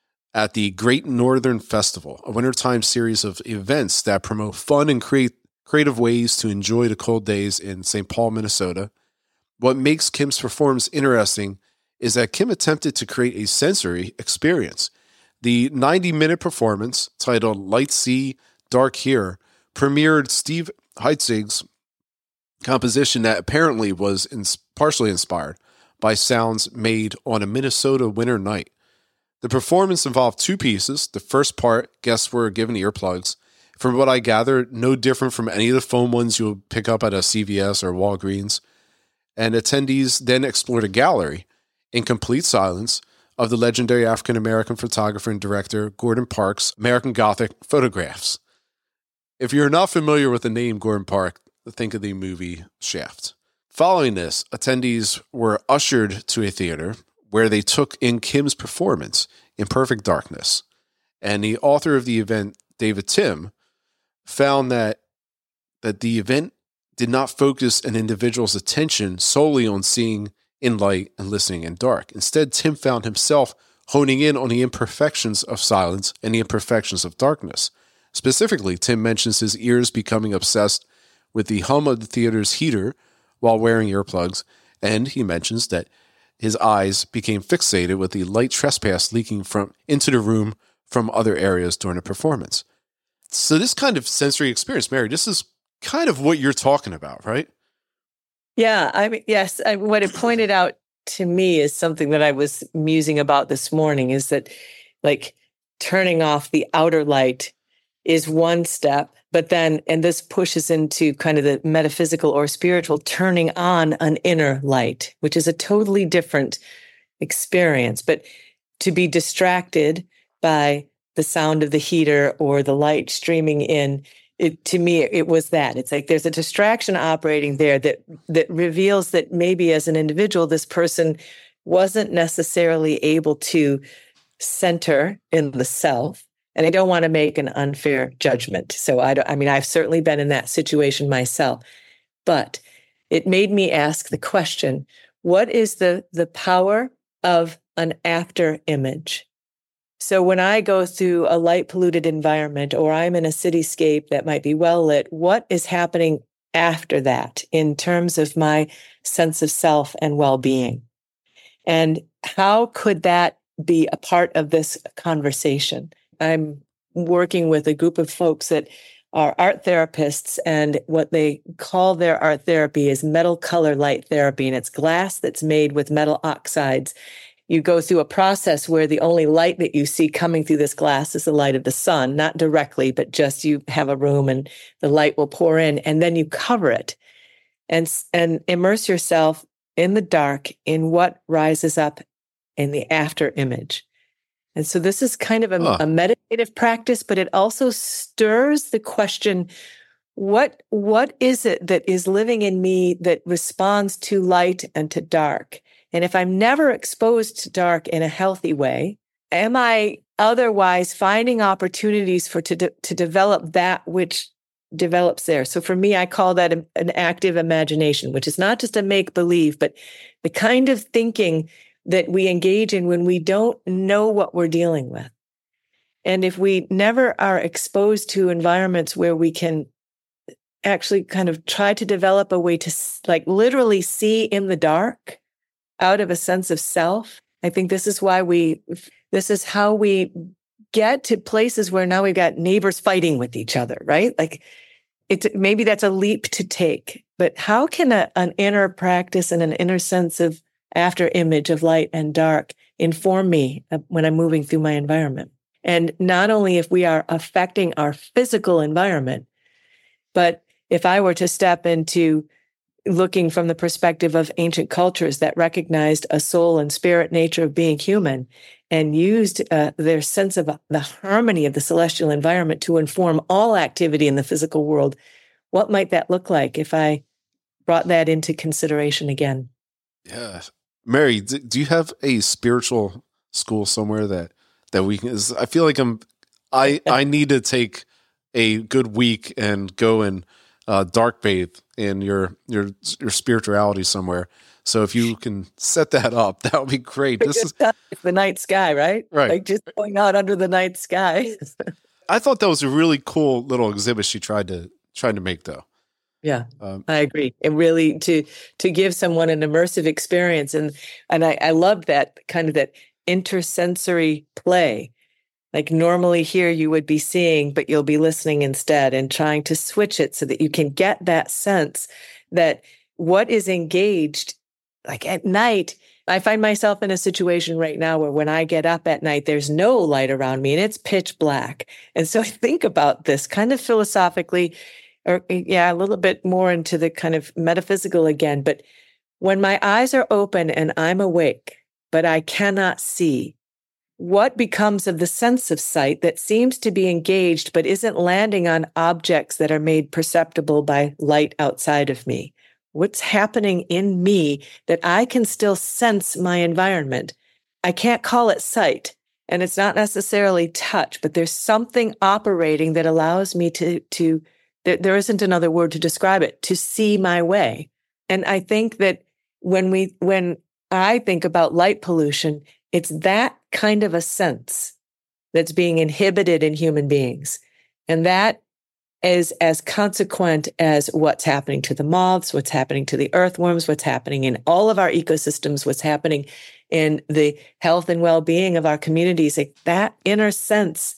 at the Great Northern Festival, a wintertime series of events that promote fun and create creative ways to enjoy the cold days in Saint Paul, Minnesota. What makes Kim's performance interesting is that Kim attempted to create a sensory experience. The ninety-minute performance, titled Light See, Dark Hear, premiered Steve Heitzig's composition that apparently was ins- partially inspired by sounds made on a Minnesota winter night. The performance involved two pieces. The first part, guests were given earplugs. From what I gather, no different from any of the foam ones you'll pick up at a C V S or Walgreens. And attendees then explored a gallery in complete silence of the legendary African-American photographer and director Gordon Parks' American Gothic photographs. If you're not familiar with the name Gordon Parks, think of the movie Shaft. Following this, attendees were ushered to a theater where they took in Kim's performance in perfect darkness. And the author of the event, David Tim, found that that the event did not focus an individual's attention solely on seeing in light and listening in dark. Instead, Tim found himself honing in on the imperfections of silence and the imperfections of darkness. Specifically, Tim mentions his ears becoming obsessed with the hum of the theater's heater while wearing earplugs, and he mentions that his eyes became fixated with the light trespass leaking from into the room from other areas during the performance. So this kind of sensory experience, Mary, this is kind of what you're talking about, right? Yeah, I mean, yes. I, what it pointed out to me is something that I was musing about this morning, is that like turning off the outer light is one step, but then, and this pushes into kind of the metaphysical or spiritual, turning on an inner light, which is a totally different experience. But to be distracted by the sound of the heater or the light streaming in, it, to me, it was that. It's like there's a distraction operating there that that reveals that maybe as an individual, this person wasn't necessarily able to center in the self. And I don't want to make an unfair judgment. So I don't, I mean, I've certainly been in that situation myself, but it made me ask the question, what is the, the power of an after image? So when I go through a light polluted environment, or I'm in a cityscape that might be well lit, what is happening after that in terms of my sense of self and well-being? And how could that be a part of this conversation? I'm working with a group of folks that are art therapists, and what they call their art therapy is metal color light therapy. And it's glass that's made with metal oxides. You go through a process where the only light that you see coming through this glass is the light of the sun, not directly, but just you have a room and the light will pour in, and then you cover it and, and immerse yourself in the dark in what rises up in the after image. And so this is kind of a, huh. a meditative practice, but it also stirs the question, what, what is it that is living in me that responds to light and to dark? And if I'm never exposed to dark in a healthy way, am I otherwise finding opportunities for to, de- to develop that which develops there? So for me, I call that a, an active imagination, which is not just a make-believe, but the kind of thinking that we engage in when we don't know what we're dealing with. And if we never are exposed to environments where we can actually kind of try to develop a way to like literally see in the dark out of a sense of self, I think this is why we, this is how we get to places where now we've got neighbors fighting with each other, right? Like it's, maybe that's a leap to take, but how can a, an inner practice and an inner sense of after image of light and dark inform me when I'm moving through my environment? And not only if we are affecting our physical environment, but if I were to step into looking from the perspective of ancient cultures that recognized a soul and spirit nature of being human and used uh, their sense of the harmony of the celestial environment to inform all activity in the physical world, what might that look like if I brought that into consideration again? Yeah. Mary, do you have a spiritual school somewhere that, that we can, I feel like I'm, I, I need to take a good week and go and uh, dark bathe in your, your, your spirituality somewhere. So if you can set that up, that would be great. This is the night sky, right? Right. Like just going out under the night sky. I thought that was a really cool little exhibit she tried to, tried to make though. Yeah, um, I agree. And really to to give someone an immersive experience. And and I, I loved that kind of that intersensory play. Like normally here you would be seeing, but you'll be listening instead, and trying to switch it so that you can get that sense that what is engaged, like at night, I find myself in a situation right now where when I get up at night, there's no light around me and it's pitch black. And so I think about this kind of philosophically, or yeah, a little bit more into the kind of metaphysical again. But when my eyes are open and I'm awake, but I cannot see, what becomes of the sense of sight that seems to be engaged, but isn't landing on objects that are made perceptible by light outside of me? What's happening in me that I can still sense my environment? I can't call it sight, and it's not necessarily touch, but there's something operating that allows me to, to There, there isn't another word to describe it, to see my way. And I think that when we, when I think about light pollution, it's that kind of a sense that's being inhibited in human beings. And that is as consequent as what's happening to the moths, what's happening to the earthworms, what's happening in all of our ecosystems, what's happening in the health and well-being of our communities. Like that inner sense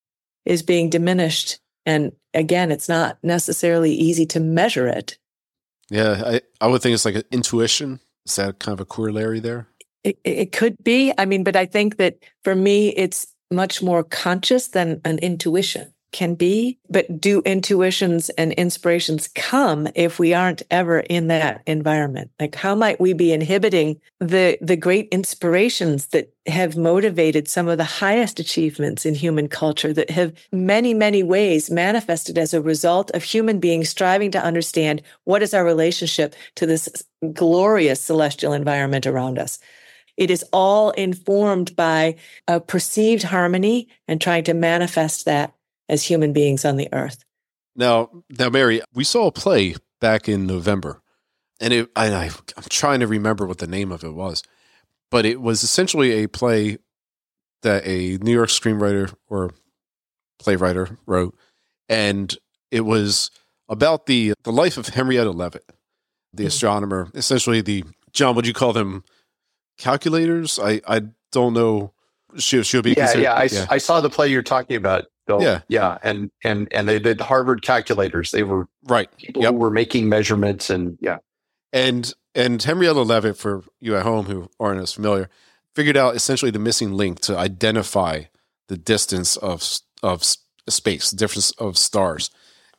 is being diminished. And again, it's not necessarily easy to measure it. Yeah, I, I would think it's like an intuition. Is that kind of a corollary there? It, it could be. I mean, but I think that for me, it's much more conscious than an intuition can be. But do intuitions and inspirations come if we aren't ever in that environment? Like, how might we be inhibiting the the great inspirations that have motivated some of the highest achievements in human culture, that have many, many ways manifested as a result of human beings striving to understand what is our relationship to this glorious celestial environment around us? It is all informed by a perceived harmony and trying to manifest that as human beings on the earth. Now, now, Mary, we saw a play back in November, and it, I, I, I'm trying to remember what the name of it was, but it was essentially a play that a New York screenwriter or playwright wrote, and it was about the the life of Henrietta Leavitt, the mm-hmm. astronomer. Essentially, the John, would you call them calculators? I, I don't know. She'll, she'll be yeah, yeah I, yeah. I saw the play you're talking about. Bill. Yeah, yeah, and and and they did Harvard calculators. They were right. People yep. who were making measurements, and yeah, and and Henrietta Leavitt, for you at home who aren't as familiar, figured out essentially the missing link to identify the distance of of space, the difference of stars,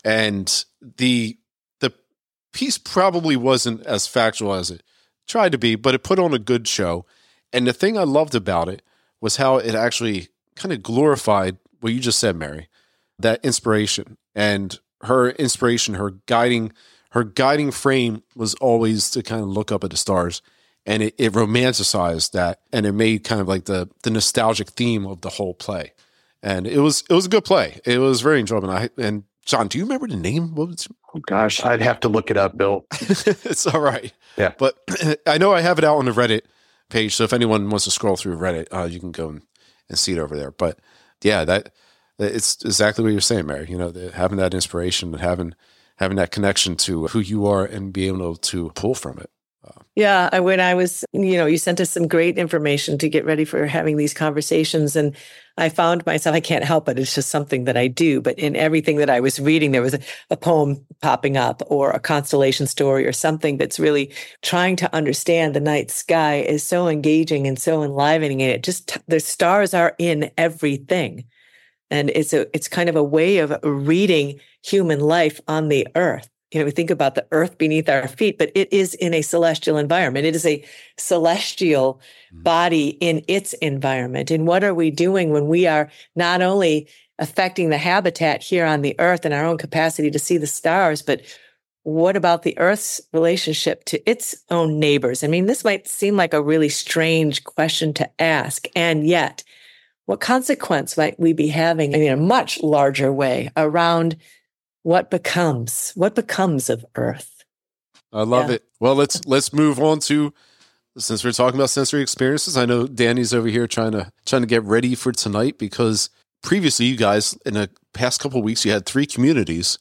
and the the piece probably wasn't as factual as it tried to be, but it put on a good show. And the thing I loved about it was how it actually kind of glorified what you just said, Mary, that inspiration. And her inspiration, her guiding, her guiding frame was always to kind of look up at the stars. And it, it romanticized that, and it made kind of like the the nostalgic theme of the whole play. And it was it was a good play. It was very enjoyable. I, and John, do you remember the name? What was oh gosh, I'd have to look it up, Bill. It's all right. Yeah, but I know I have it out on the Reddit page, so if anyone wants to scroll through Reddit, uh, you can go and, and see it over there. But yeah, that it's exactly what you're saying, Mary. You know, the, having that inspiration and having having that connection to who you are and being able to pull from it. Uh, yeah, I, when I was, you know, you sent us some great information to get ready for having these conversations, and I found myself, I can't help it. It's just something that I do. But in everything that I was reading, there was a, a poem popping up or a constellation story or something that's really trying to understand the night sky is so engaging and so enlivening. And it just, the stars are in everything. And it's a, it's kind of a way of reading human life on the earth. You know, we think about the earth beneath our feet, but it is in a celestial environment. It is a celestial body in its environment. And what are we doing when we are not only affecting the habitat here on the earth and our own capacity to see the stars, but what about the earth's relationship to its own neighbors? I mean, this might seem like a really strange question to ask. And yet, what consequence might we be having in a much larger way around what becomes, what becomes of Earth? I love Yeah. it. Well, let's let's move on to, since we're talking about sensory experiences, I know Danny's over here trying to trying to get ready for tonight, because previously you guys, in the past couple of weeks, you had three communities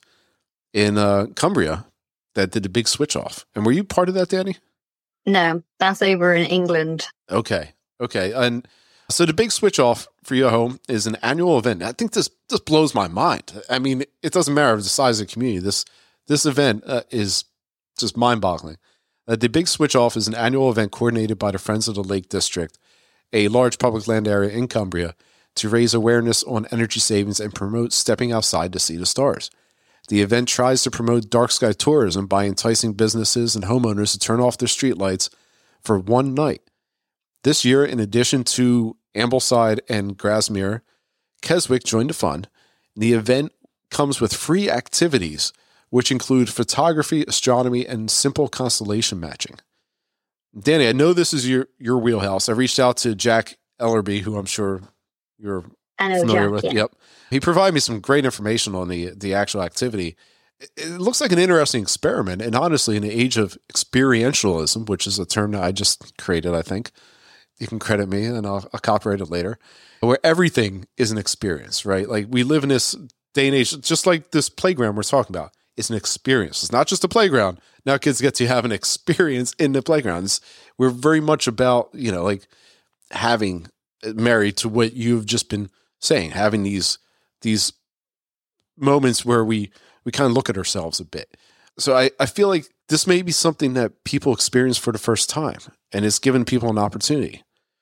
in uh, Cumbria that did a big switch off. And were you part of that, Danny? No, that's over in England. Okay. Okay. And so the big switch off for you at home is an annual event. I think this this blows my mind. I mean, it doesn't matter the size of the community. This this event uh, is just mind-boggling. Uh, the big switch off is an annual event coordinated by the Friends of the Lake District, a large public land area in Cumbria, to raise awareness on energy savings and promote stepping outside to see the stars. The event tries to promote dark sky tourism by enticing businesses and homeowners to turn off their streetlights for one night. This year, in addition to Ambleside and Grasmere, Keswick joined the fun. The event comes with free activities, which include photography, astronomy, and simple constellation matching. Danny, I know this is your, your wheelhouse. I reached out to Jack Ellerby, who I'm sure you're I know familiar Jack, with. yeah. Yep. He provided me some great information on the, the actual activity. it looks like an interesting experiment. And honestly, in the age of experientialism, which is a term that I just created, I think, you can credit me and I'll, I'll copyright it later, where everything is an experience, right? Like we live in this day and age, just like this playground we're talking about. It's an experience. It's not just a playground. Now kids get to have an experience in the playgrounds. We're very much about, you know, like having, married to what you've just been saying, having these, these moments where we, we kind of look at ourselves a bit. So I, I feel like this may be something that people experience for the first time, and it's given people an opportunity.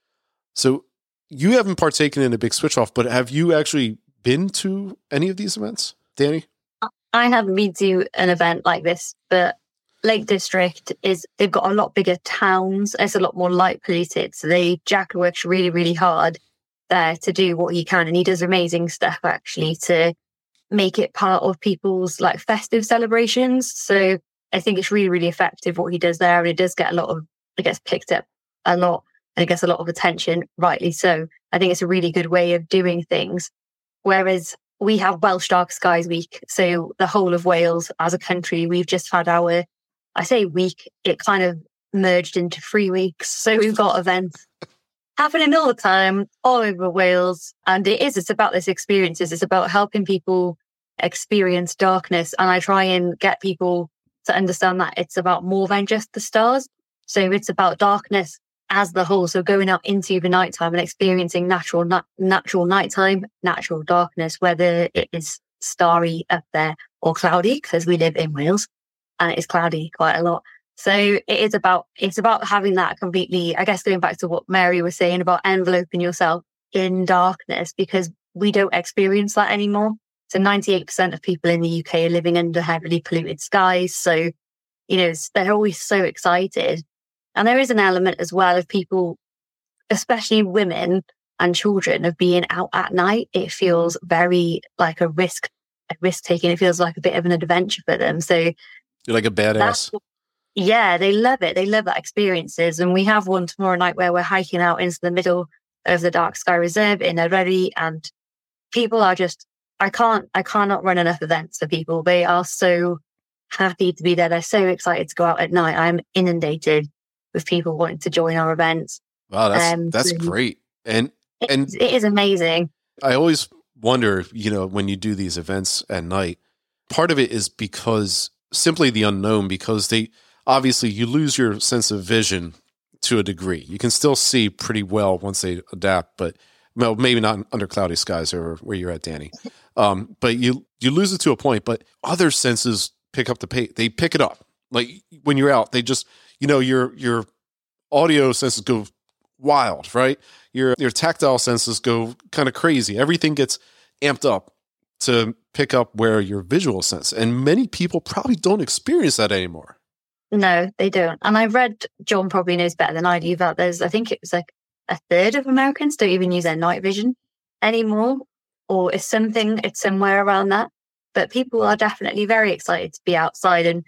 So you haven't partaken in a big switch off, but have you actually been to any of these events, Danny? I haven't been to an event like this, but Lake District is, they've got a lot bigger towns. It's a lot more light polluted. So they, Jack works really, really hard there to do what he can. And he does amazing stuff actually to make it part of people's like festive celebrations. So I think it's really, really effective what he does there. And it does get a lot of, it gets picked up a lot and it gets a lot of attention, rightly so. I think it's a really good way of doing things. Whereas we have Welsh Dark Skies Week. So the whole of Wales as a country, we've just had our, I say week, it kind of merged into three weeks. So we've got events happening all the time, all over Wales. And it is, it's about this experiences. It's about helping people experience darkness. And I try and get people to understand that it's about more than just the stars. So it's about darkness as the whole. So going out into the nighttime and experiencing natural, na- natural nighttime, natural darkness, whether it is starry up there or cloudy, because we live in Wales and it is cloudy quite a lot. So it is about, it's about having that completely, I guess, going back to what Mary was saying about enveloping yourself in darkness, because we don't experience that anymore. So ninety-eight percent of people in the U K are living under heavily polluted skies. So, you know, they're always so excited. And there is an element as well of people, especially women and children, of being out at night. It feels very like a risk, a risk taking. It feels like a bit of an adventure for them. So you're like a badass. Yeah, they love it. They love that experiences. And we have one tomorrow night where we're hiking out into the middle of the Dark Sky Reserve in Eryri, and people are just, I can't, I cannot run enough events for people. They are so happy to be there. They're so excited to go out at night. I'm inundated with people wanting to join our events. Wow, that's um, that's great. And it, and it is amazing. I always wonder, you know, when you do these events at night, part of it is because simply the unknown, because they obviously you lose your sense of vision to a degree. You can still see pretty well once they adapt, but well, maybe not under cloudy skies or where you're at, Danny. Um, but you you lose it to a point, but other senses pick up the pace. They pick it up. Like when you're out, they just, you know, your your audio senses go wild, right? Your your tactile senses go kind of crazy. Everything gets amped up to pick up where your visual sense. And many people probably don't experience that anymore. No, they don't. And I've read, John probably knows better than I do, that there's, I think it was like a third of Americans don't even use their night vision anymore, or it's something, it's somewhere around that. But people are definitely very excited to be outside. And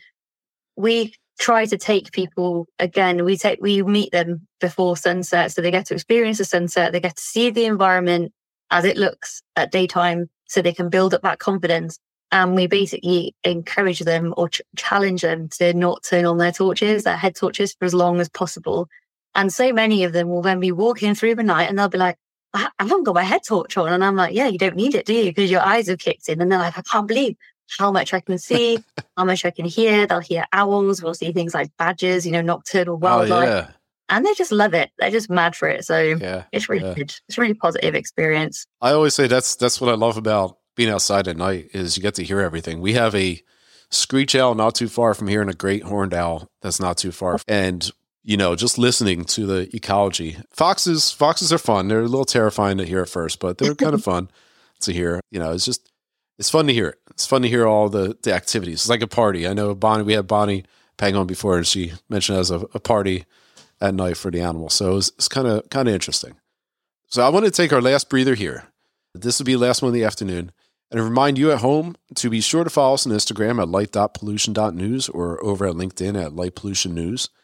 we try to take people, again, we take, we meet them before sunset. So they get to experience the sunset. They get to see the environment as it looks at daytime, so they can build up that confidence. And we basically encourage them or ch- challenge them to not turn on their torches, their head torches, for as long as possible. And so many of them will then be walking through the night and they'll be like, I, I haven't got my head torch on. And I'm like, yeah, you don't need it, do you? Because your eyes have kicked in. And they're like, I can't believe how much I can see, how much I can hear. They'll hear owls. We'll see things like badgers, you know, nocturnal wildlife. Oh, yeah. And they just love it. They're just mad for it. So yeah, it's really yeah. good. It's a really positive experience. I always say that's that's what I love about being outside at night, is you get to hear everything. We have a screech owl not too far from here and a great horned owl that's not too far. And, you know, just listening to the ecology. Foxes, foxes are fun. They're a little terrifying to hear at first, but they're kind of fun to hear. You know, it's just, it's fun to hear it. It's fun to hear all the, the activities. It's like a party. I know Bonnie, we had Bonnie Pang on before, and she mentioned it as a, a party at night for the animals. So it was, it's kind of, kind of interesting. So I want to take our last breather here. This will be the last one in the afternoon. And remind you at home to be sure to follow us on Instagram at light dot pollution dot news or over at LinkedIn at Light Pollution News.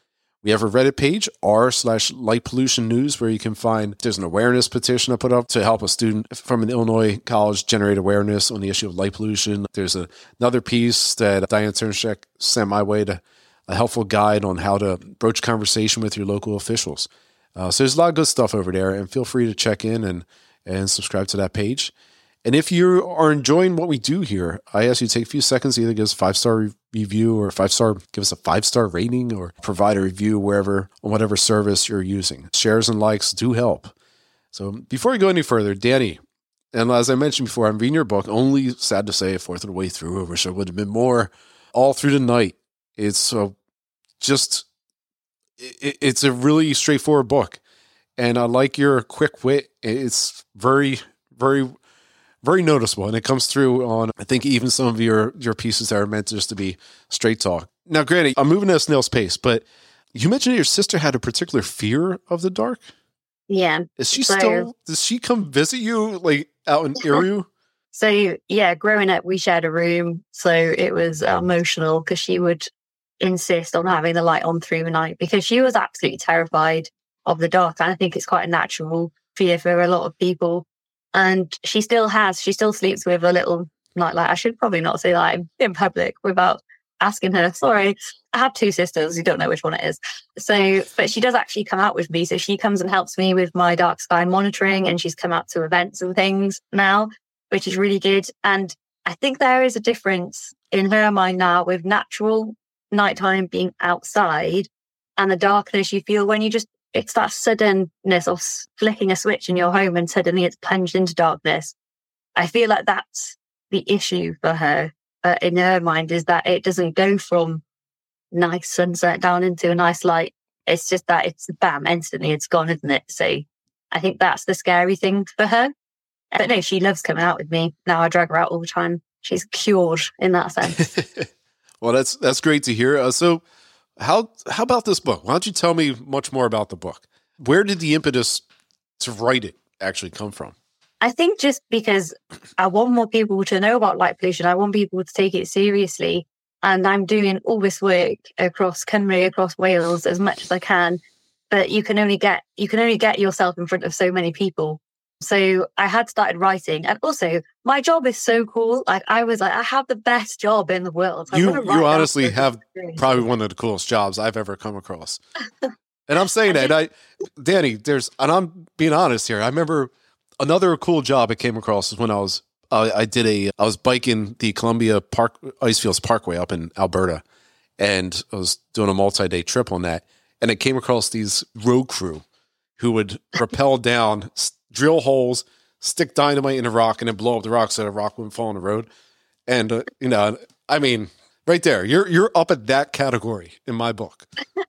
We have a Reddit page, r slash light pollution news, where you can find, there's an awareness petition I put up to help a student from an Illinois college generate awareness on the issue of light pollution. There's a, another piece that Diane Turnshek sent my way, to a helpful guide on how to broach conversation with your local officials. Uh, so there's a lot of good stuff over there, and feel free to check in and, and subscribe to that page. And if you are enjoying what we do here, I ask you to take a few seconds, either give us a five-star re- review or five-star, give us a five-star rating, or provide a review wherever, on whatever service you're using. Shares and likes do help. So before we go any further, Danny, and as I mentioned before, I'm reading your book, only sad to say a fourth of the way through. I wish there would have been more all through the night. It's uh, just, it, it's a really straightforward book. And I like your quick wit. It's very, very... very noticeable, and it comes through on, I think, even some of your, your pieces that are meant just to be straight talk. Now, granted, I'm moving at a snail's pace, but you mentioned that your sister had a particular fear of the dark. Yeah. Is she so, still, does she come visit you, like, out in Erie? So, yeah, growing up, we shared a room, so it was emotional because she would insist on having the light on through the night because she was absolutely terrified of the dark, and I think it's quite a natural fear for a lot of people. And she still has, she still sleeps with a little nightlight. I should probably not say that in public without asking her. Sorry, I have two sisters. You don't know which one it is. So, but she does actually come out with me. So she comes and helps me with my dark sky monitoring, and she's come out to events and things now, which is really good. And I think there is a difference in her mind now with natural nighttime being outside and the darkness you feel when you just, it's that suddenness of flicking a switch in your home and suddenly it's plunged into darkness. I feel like that's the issue for her uh, in her mind, is that it doesn't go from nice sunset down into a nice light. It's just that it's bam, instantly it's gone, isn't it? So I think that's the scary thing for her. But no, she loves coming out with me. Now I drag her out all the time. She's cured in that sense. Well, that's that's great to hear. Uh, so How how about this book? Why don't you tell me much more about the book? Where did the impetus to write it actually come from? I think just because I want more people to know about light pollution. I want people to take it seriously. And I'm doing all this work across Cymru, across Wales, as much as I can. But you can only get you can only get yourself in front of so many people. So I had started writing, and also my job is so cool. Like I was like, I have the best job in the world. I'm you you honestly have probably one of the coolest jobs I've ever come across. And I'm saying that, I, Danny, there's, and I'm being honest here. I remember another cool job I came across is when I was, uh, I did a, I was biking the Columbia Park Icefields Parkway up in Alberta, and I was doing a multi-day trip on that, and I came across these road crew who would rappel down, drill holes, stick dynamite in a rock, and then blow up the rock so the rock wouldn't fall on the road. And, uh, you know, I mean, right there, you're you're up at that category in my book.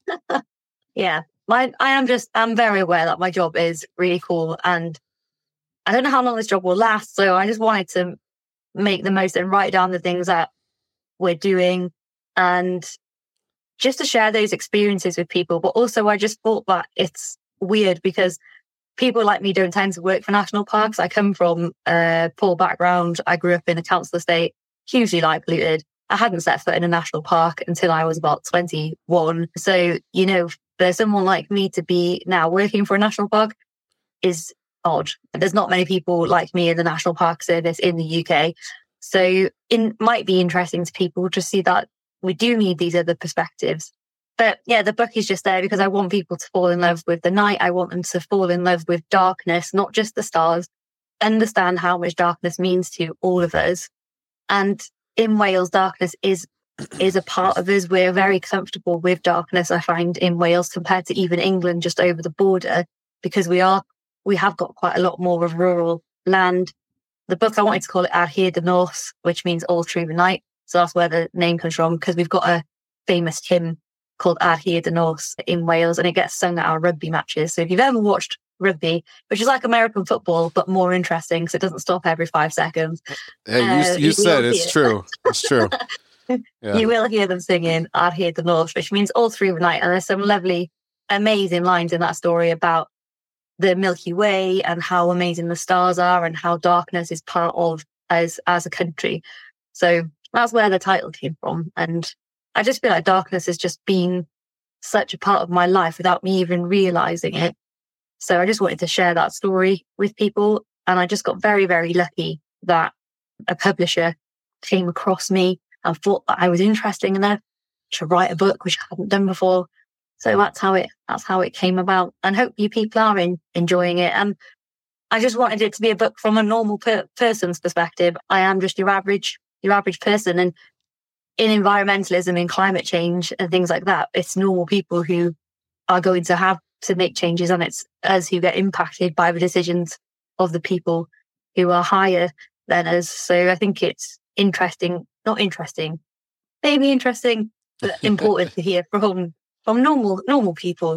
Yeah, my I am just, I'm very aware that my job is really cool, and I don't know how long this job will last, so I just wanted to make the most and write down the things that we're doing, and just to share those experiences with people. But also I just thought that it's weird because people like me don't tend to work for national parks. I come from a poor background. I grew up in a council estate, hugely light polluted. I hadn't set foot in a national park until I was about twenty-one. So, you know, for someone like me to be now working for a national park is odd. There's not many people like me in the National Park Service in the U K. So it might be interesting to people to see that we do need these other perspectives. But yeah, the book is just there because I want people to fall in love with the night. I want them to fall in love with darkness, not just the stars, understand how much darkness means to all of us. And in Wales, darkness is is a part of us. We're very comfortable with darkness, I find, in Wales compared to even England just over the border, because we are we have got quite a lot more of rural land. The book, I wanted to call it Ar Hyd y Nos, which means all through the night. So that's where the name comes from, because we've got a famous hymn called Ar Hyd y Nos in Wales, and it gets sung at our rugby matches. So if you've ever watched rugby, which is like American football, but more interesting because it doesn't stop every five seconds. Hey, you, uh, you, you said it's true. It's true. Yeah. You will hear them singing Ar Hyd y Nos, which means all through the night. And there's some lovely, amazing lines in that story about the Milky Way and how amazing the stars are and how darkness is part of us as a country. So that's where the title came from. And I just feel like darkness has just been such a part of my life without me even realizing it. So I just wanted to share that story with people. And I just got very, very lucky that a publisher came across me and thought that I was interesting enough to write a book, which I hadn't done before. So that's how it that's how it came about. And hope you people are in, enjoying it. And I just wanted it to be a book from a normal per- person's perspective. I am just your average your average person. And in environmentalism, in climate change and things like that, it's normal people who are going to have to make changes, and it's us who get impacted by the decisions of the people who are higher than us. So I think it's interesting, not interesting, maybe interesting, but important to hear from from normal normal people.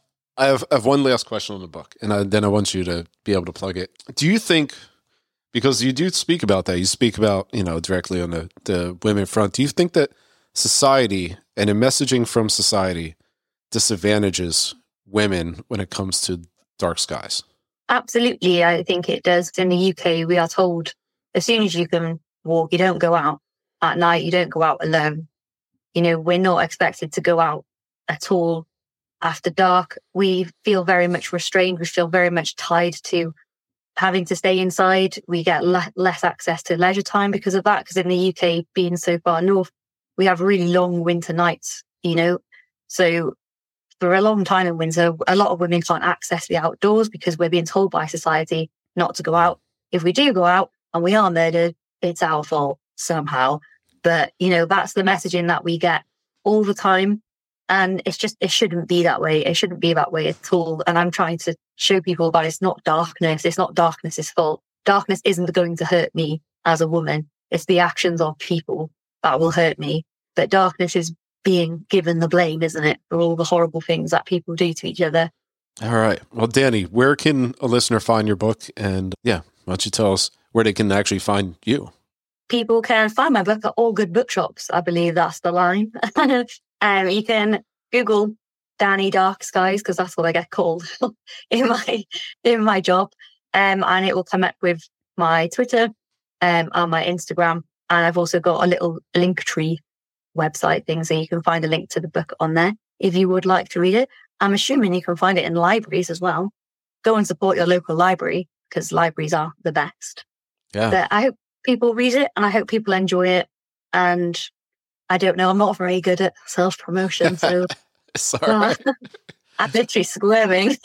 I have, I have one last question on the book, and I, then I want you to be able to plug it. Do you think, because you do speak about that, you speak about, you know, directly on the, the women front, do you think that society and a messaging from society disadvantages women when it comes to dark skies? Absolutely, I think it does. In the U K, we are told as soon as you can walk, you don't go out at night, you don't go out alone. You know, we're not expected to go out at all after dark. We feel very much restrained. We feel very much tied to having to stay inside. We get le- less access to leisure time because of that. Because in the U K, being so far north, we have really long winter nights, you know. So for a long time in winter, a lot of women can't access the outdoors because we're being told by society not to go out. If we do go out and we are murdered, it's our fault somehow. But, you know, that's the messaging that we get all the time. And it's just, it shouldn't be that way. It shouldn't be that way at all. And I'm trying to show people that it's not darkness. It's not darkness's fault. Darkness isn't going to hurt me as a woman. It's the actions of people that will hurt me. But darkness is being given the blame, isn't it, for all the horrible things that people do to each other. All right. Well, Danny, where can a listener find your book? And yeah, why don't you tell us where they can actually find you? People can find my book at all good bookshops. I believe that's the line. um, you can Google Danny Dark Skies, because that's what I get called in my in my job, um, and it will come up with my Twitter um, and my Instagram. And I've also got a little Linktree website thing, so you can find a link to the book on there if you would like to read it. I'm assuming you can find it in libraries as well. Go and support your local library, because libraries are the best. Yeah. But I hope people read it, and I hope people enjoy it. And I don't know, I'm not very good at self-promotion, so sorry. Uh, I'm literally squirming.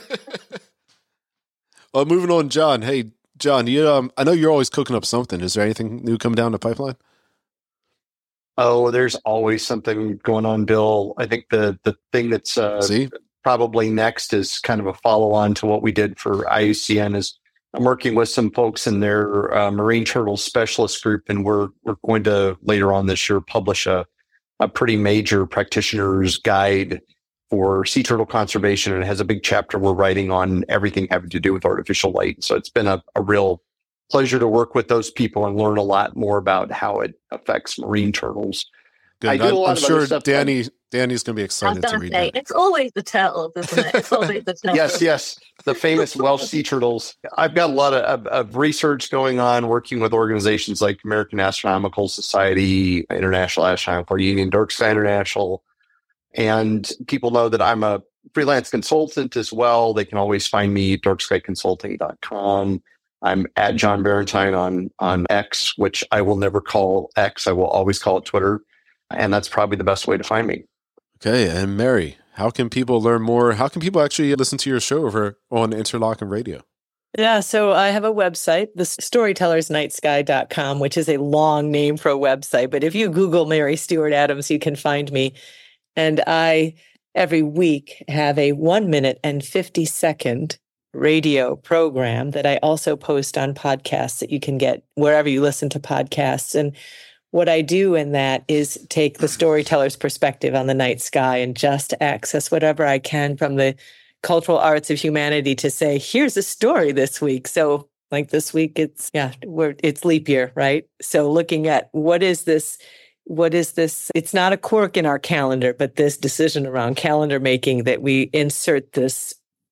Well, moving on, John. Hey, John, you um, I know you're always cooking up something. Is there anything new coming down the pipeline? Oh, there's always something going on, Bill. I think the the thing that's uh, probably next is kind of a follow-on to what we did for I U C N. Is I'm working with some folks in their uh, marine turtle specialist group, and we're we're going to later on this year publish a a pretty major practitioner's guide for sea turtle conservation, and it has a big chapter we're writing on everything having to do with artificial light. So it's been a, a real pleasure to work with those people and learn a lot more about how it affects marine turtles. Good. I do I, a lot I'm of sure Danny like, Danny's going to be excited to read say, that. It's always the turtles, isn't it? It's always the turtles. Yes, yes. The famous Welsh sea turtles. I've got a lot of, of, of research going on, working with organizations like American Astronomical Society, International Astronomical Union, Dark Sky International. And people know that I'm a freelance consultant as well. They can always find me at dark sky consulting dot com. I'm at John Barentine on, on X, which I will never call X. I will always call it Twitter. And that's probably the best way to find me. Okay. And Mary, how can people learn more? How can people actually listen to your show over on Interlochen Radio? Yeah, so I have a website, the storytellers night sky dot com, which is a long name for a website. But if you Google Mary Stewart Adams, you can find me. And I, every week, have a one minute and fifty second radio program that I also post on podcasts that you can get wherever you listen to podcasts. And what I do in that is take the storyteller's perspective on the night sky and just access whatever I can from the cultural arts of humanity to say, here's a story this week. So like this week, it's, yeah, we're, it's leap year, right? So looking at what is this, what is this? It's not a quirk in our calendar, but this decision around calendar making that we insert this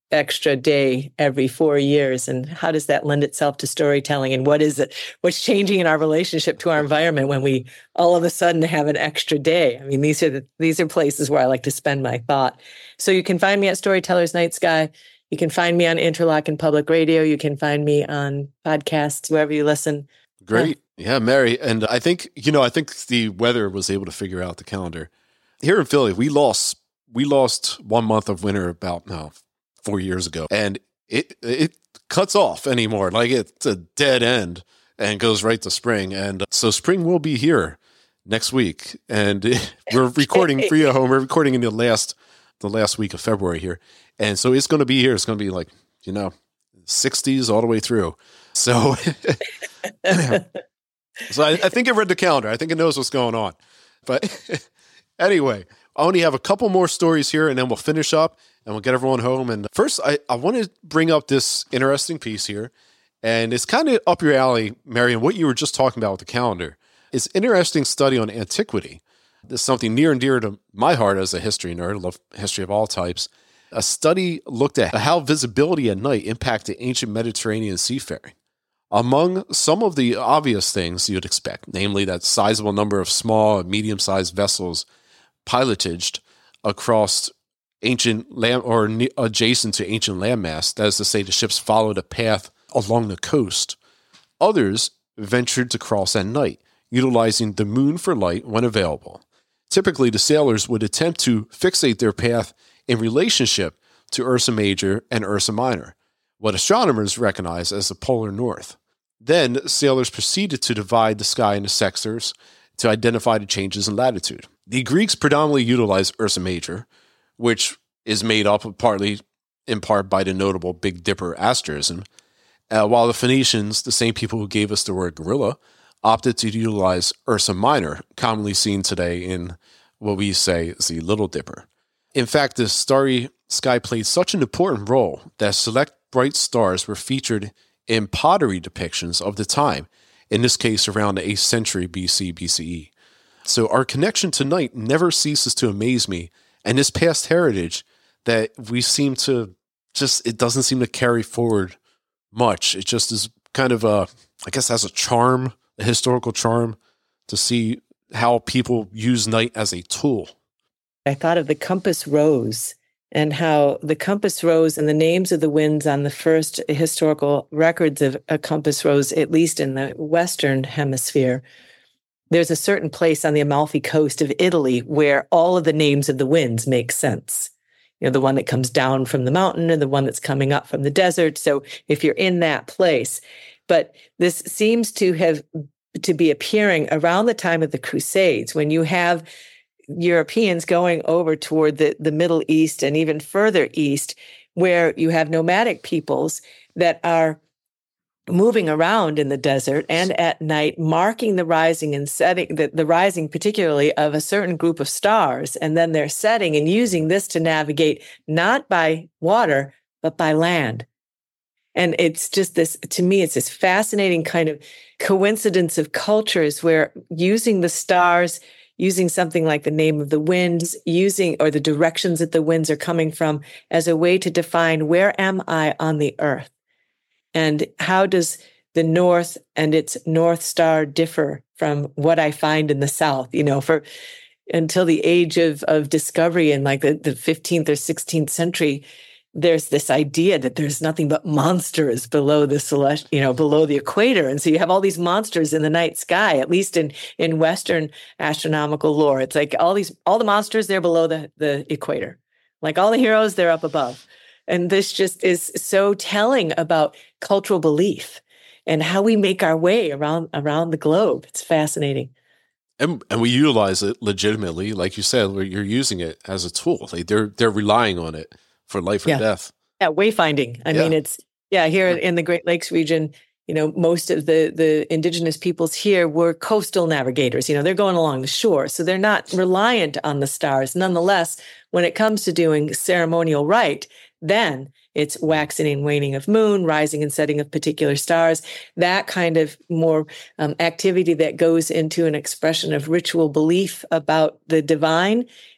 extra day every four years? And how does that lend itself to storytelling? And what is it? What's changing in our relationship to our environment when we all of a sudden have an extra day? I mean, these are the, these are places where I like to spend my thought. So you can find me at Storytellers Night Sky. You can find me on Interlochen Public Radio. You can find me on podcasts, wherever you listen. Great. Yeah. yeah, Mary. And I think, you know, I think the weather was able to figure out the calendar. Here in Philly, we lost we lost one month of winter about no, four years ago. And it it cuts off anymore. Like it's a dead end and goes right to spring. And so spring will be here next week. And we're recording for you at home. We're recording in the last the last week of February here. And so it's going to be here. It's going to be like, you know, sixties all the way through. So, so I, I think it read the calendar. I think it knows what's going on. But anyway, I only have a couple more stories here and then we'll finish up and we'll get everyone home. And first, I, I want to bring up this interesting piece here. And it's kind of up your alley, Marion, what you were just talking about with the calendar. It's an interesting study on antiquity. This is something near and dear to my heart as a history nerd. I love history of all types. A study looked at how visibility at night impacted ancient Mediterranean seafaring. Among some of the obvious things you'd expect, namely that sizable number of small and medium-sized vessels piloted across ancient land or adjacent to ancient landmass, that is to say, the ships followed a path along the coast. Others ventured to cross at night, utilizing the moon for light when available. Typically, the sailors would attempt to fixate their path in relationship to Ursa Major and Ursa Minor, what astronomers recognize as the polar north. Then, sailors proceeded to divide the sky into sectors to identify the changes in latitude. The Greeks predominantly utilized Ursa Major, which is made up of partly in part by the notable Big Dipper asterism, uh, while the Phoenicians, the same people who gave us the word gorilla, opted to utilize Ursa Minor, commonly seen today in what we say is the Little Dipper. In fact, the starry sky played such an important role that select bright stars were featured in pottery depictions of the time, in this case around the eighth century B C, B C E. So our connection to night never ceases to amaze me, and this past heritage that we seem to just, it doesn't seem to carry forward much. It just is kind of a, I guess has a charm, a historical charm, to see how people use night as a tool. I thought of the compass rose and how the compass rose and the names of the winds on the first historical records of a compass rose, at least in the Western hemisphere. There's a certain place on the Amalfi Coast of Italy where all of the names of the winds make sense. You know, the one that comes down from the mountain and the one that's coming up from the desert. So if you're in that place, but this seems to have to be appearing around the time of the Crusades, when you have Europeans going over toward the, the Middle East and even further east, where you have nomadic peoples that are moving around in the desert and at night, marking the rising and setting, the, the rising particularly of a certain group of stars, and then they're setting and using this to navigate not by water, but by land. And it's just this, to me, it's this fascinating kind of coincidence of cultures where using the stars, using something like the name of the winds, using or the directions that the winds are coming from as a way to define where am I on the earth? And how does the north and its north star differ from what I find in the south? You know, for until the age of, of discovery in like the, the fifteenth or sixteenth century, there's this idea that there's nothing but monsters below the celestial, you know, below the equator. And so you have all these monsters in the night sky, at least in, in Western astronomical lore. It's like all these, all the monsters, they're below the, the equator. Like all the heroes, they're up above. And this just is so telling about cultural belief and how we make our way around, around the globe. It's fascinating. And, and we utilize it legitimately. Like you said, where you're using it as a tool. Like they're, they're relying on it for life or yeah. death. Yeah, wayfinding. I yeah. mean, it's, yeah, here in the Great Lakes region, you know, most of the, the indigenous peoples here were coastal navigators. You know, they're going along the shore, so they're not reliant on the stars. Nonetheless, when it comes to doing ceremonial rite, then it's waxing and waning of moon, rising and setting of particular stars, that kind of more um, activity that goes into an expression of ritual belief about the divine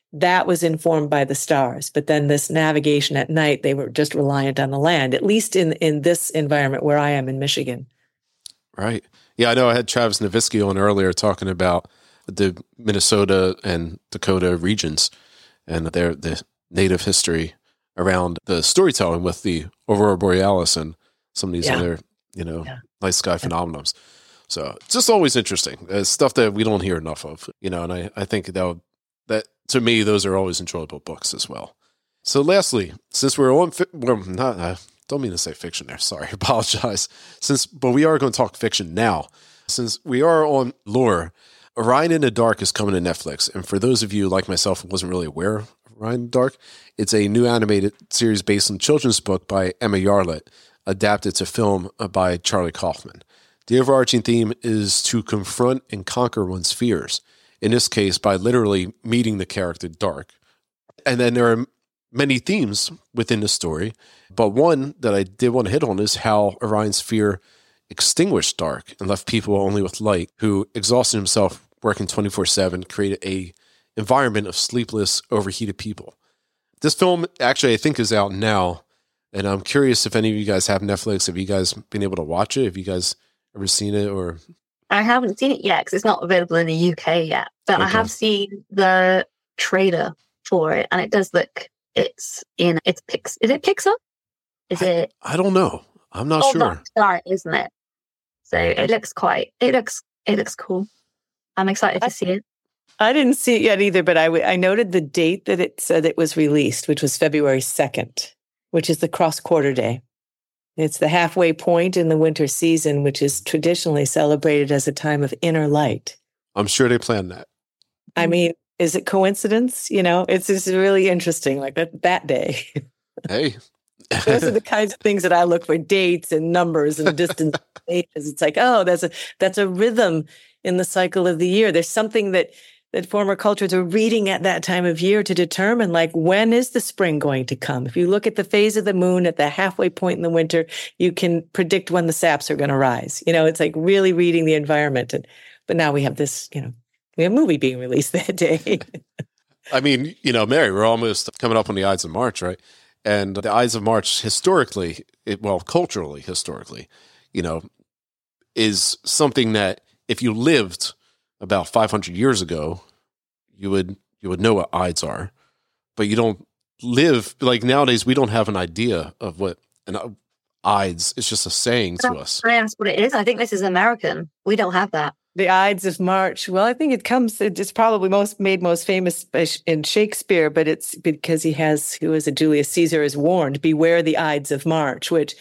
that was informed by the stars. But then this navigation at night, they were just reliant on the land, at least in, in this environment where I am in Michigan. Right. Yeah, I know I had Travis Nowitzki on earlier talking about the Minnesota and Dakota regions and their the native history around the storytelling with the Aurora Borealis and some of these yeah. other, you know, yeah. night sky yeah. phenomena. So it's just always interesting. It's stuff that we don't hear enough of, you know, and I, I think that would, that to me, those are always enjoyable books as well. So lastly, since we're on, fi- well, not, I don't mean to say fiction there. Sorry, apologize. Since, but we are going to talk fiction now. Since we are on lore, Orion in the Dark is coming to Netflix. And for those of you like myself who wasn't really aware of Orion in the Dark, it's a new animated series based on a children's book by Emma Yarlett, adapted to film by Charlie Kaufman. The overarching theme is to confront and conquer one's fears, in this case by literally meeting the character Dark. And then there are many themes within the story, but one that I did want to hit on is how Orion's fear extinguished Dark and left people only with light, who exhausted himself working twenty-four seven, created a environment of sleepless, overheated people. This film actually I think is out now, and I'm curious if any of you guys have Netflix. Have you guys been able to watch it? Have you guys ever seen it? Or I haven't seen it yet because it's not available in the U K yet, but okay. I have seen the trailer for it, and it does look it's in it's Pix. Is it Pixar? Is I, it? I don't know. I'm not oh, sure. That's right, isn't it? So it looks quite. It looks. It looks cool. I'm excited I, to see it. I didn't see it yet either, but I I noted the date that it said it was released, which was February second, which is the cross quarter day. It's the halfway point in the winter season, which is traditionally celebrated as a time of inner light. I'm sure they planned that. I mean, is it coincidence? You know, it's just really interesting, like that, that day. Hey. Those are the kinds of things that I look for, dates and numbers and distance. It's like, oh, that's a that's a rhythm in the cycle of the year. There's something that that former cultures are reading at that time of year to determine, like, when is the spring going to come? If you look at the phase of the moon at the halfway point in the winter, you can predict when the saps are going to rise. You know, it's like really reading the environment. And but now we have this, you know, we have a movie being released that day. I mean, you know, Mary, we're almost coming up on the Ides of March, right? And the Ides of March, historically, it, well, culturally, historically, you know, is something that if you lived about five hundred years ago, you would you would know what Ides are, but you don't live like nowadays. We don't have an idea of what an uh, Ides. It's just a saying to us. That's what it is. I think this is American. We don't have that. The Ides of March. Well, I think it comes. It's probably most made most famous in Shakespeare, but it's because he has who is it? Julius Caesar is warned, "Beware the Ides of March," which.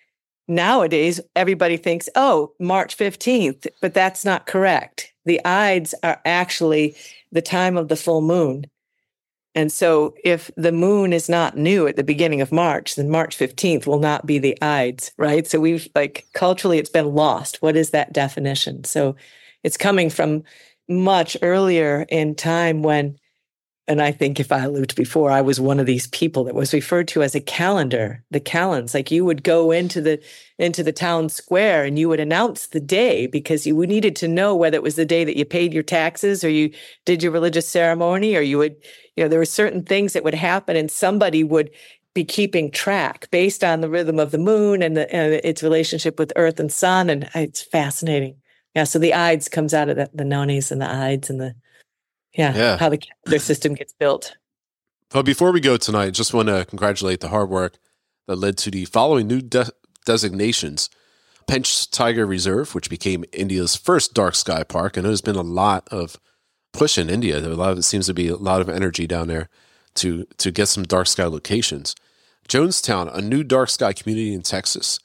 Nowadays, everybody thinks, oh, March fifteenth, but that's not correct. The Ides are actually the time of the full moon. And so if the moon is not new at the beginning of March, then March fifteenth will not be the Ides, right? So we've like culturally, it's been lost. What is that definition? So it's coming from much earlier in time when, and I think if I lived before, I was one of these people that was referred to as a calendar, the calends. Like you would go into the into the town square and you would announce the day because you needed to know whether it was the day that you paid your taxes or you did your religious ceremony, or you would, you know, there were certain things that would happen and somebody would be keeping track based on the rhythm of the moon and, the, and its relationship with earth and sun. And it's fascinating. Yeah. So the Ides comes out of the, the nonis and the Ides and the, Yeah, yeah, how the calendar system gets built. But before we go tonight, just want to congratulate the hard work that led to the following new de- designations. Pench Tiger Reserve, which became India's first dark sky park. I know there's been a lot of push in India. There a lot of, it seems to be a lot of energy down there to, to get some dark sky locations. Jonestown, a new dark sky community in Texas.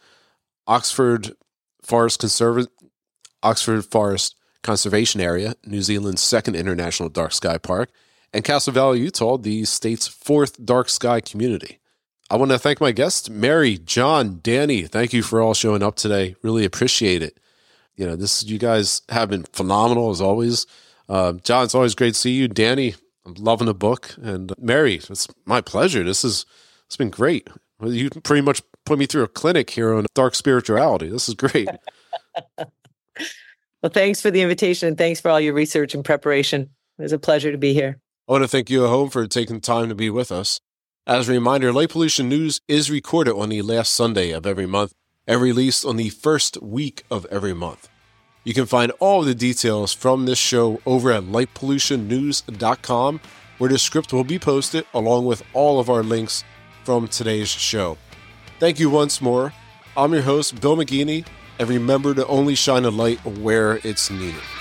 Oxford Forest Conserv- Oxford Forest Conservation Area, New Zealand's second international dark sky park, and Castle Valley, Utah, the state's fourth dark sky community. I want to thank my guests, Mary, John, Danny. Thank you for all showing up today. Really appreciate it. You know, this you guys have been phenomenal as always. Uh, John, it's always great to see you. Danny, I'm loving the book, and Mary, it's my pleasure. This is it's been great. You pretty much put me through a clinic here on dark spirituality. This is great. Well, thanks for the invitation and thanks for all your research and preparation. It was a pleasure to be here. I want to thank you at home for taking time to be with us. As a reminder, Light Pollution News is recorded on the last Sunday of every month and released on the first week of every month. You can find all of the details from this show over at light pollution news dot com, where the script will be posted along with all of our links from today's show. Thank you once more. I'm your host, Bill McGeeney, and remember to only shine a light where it's needed.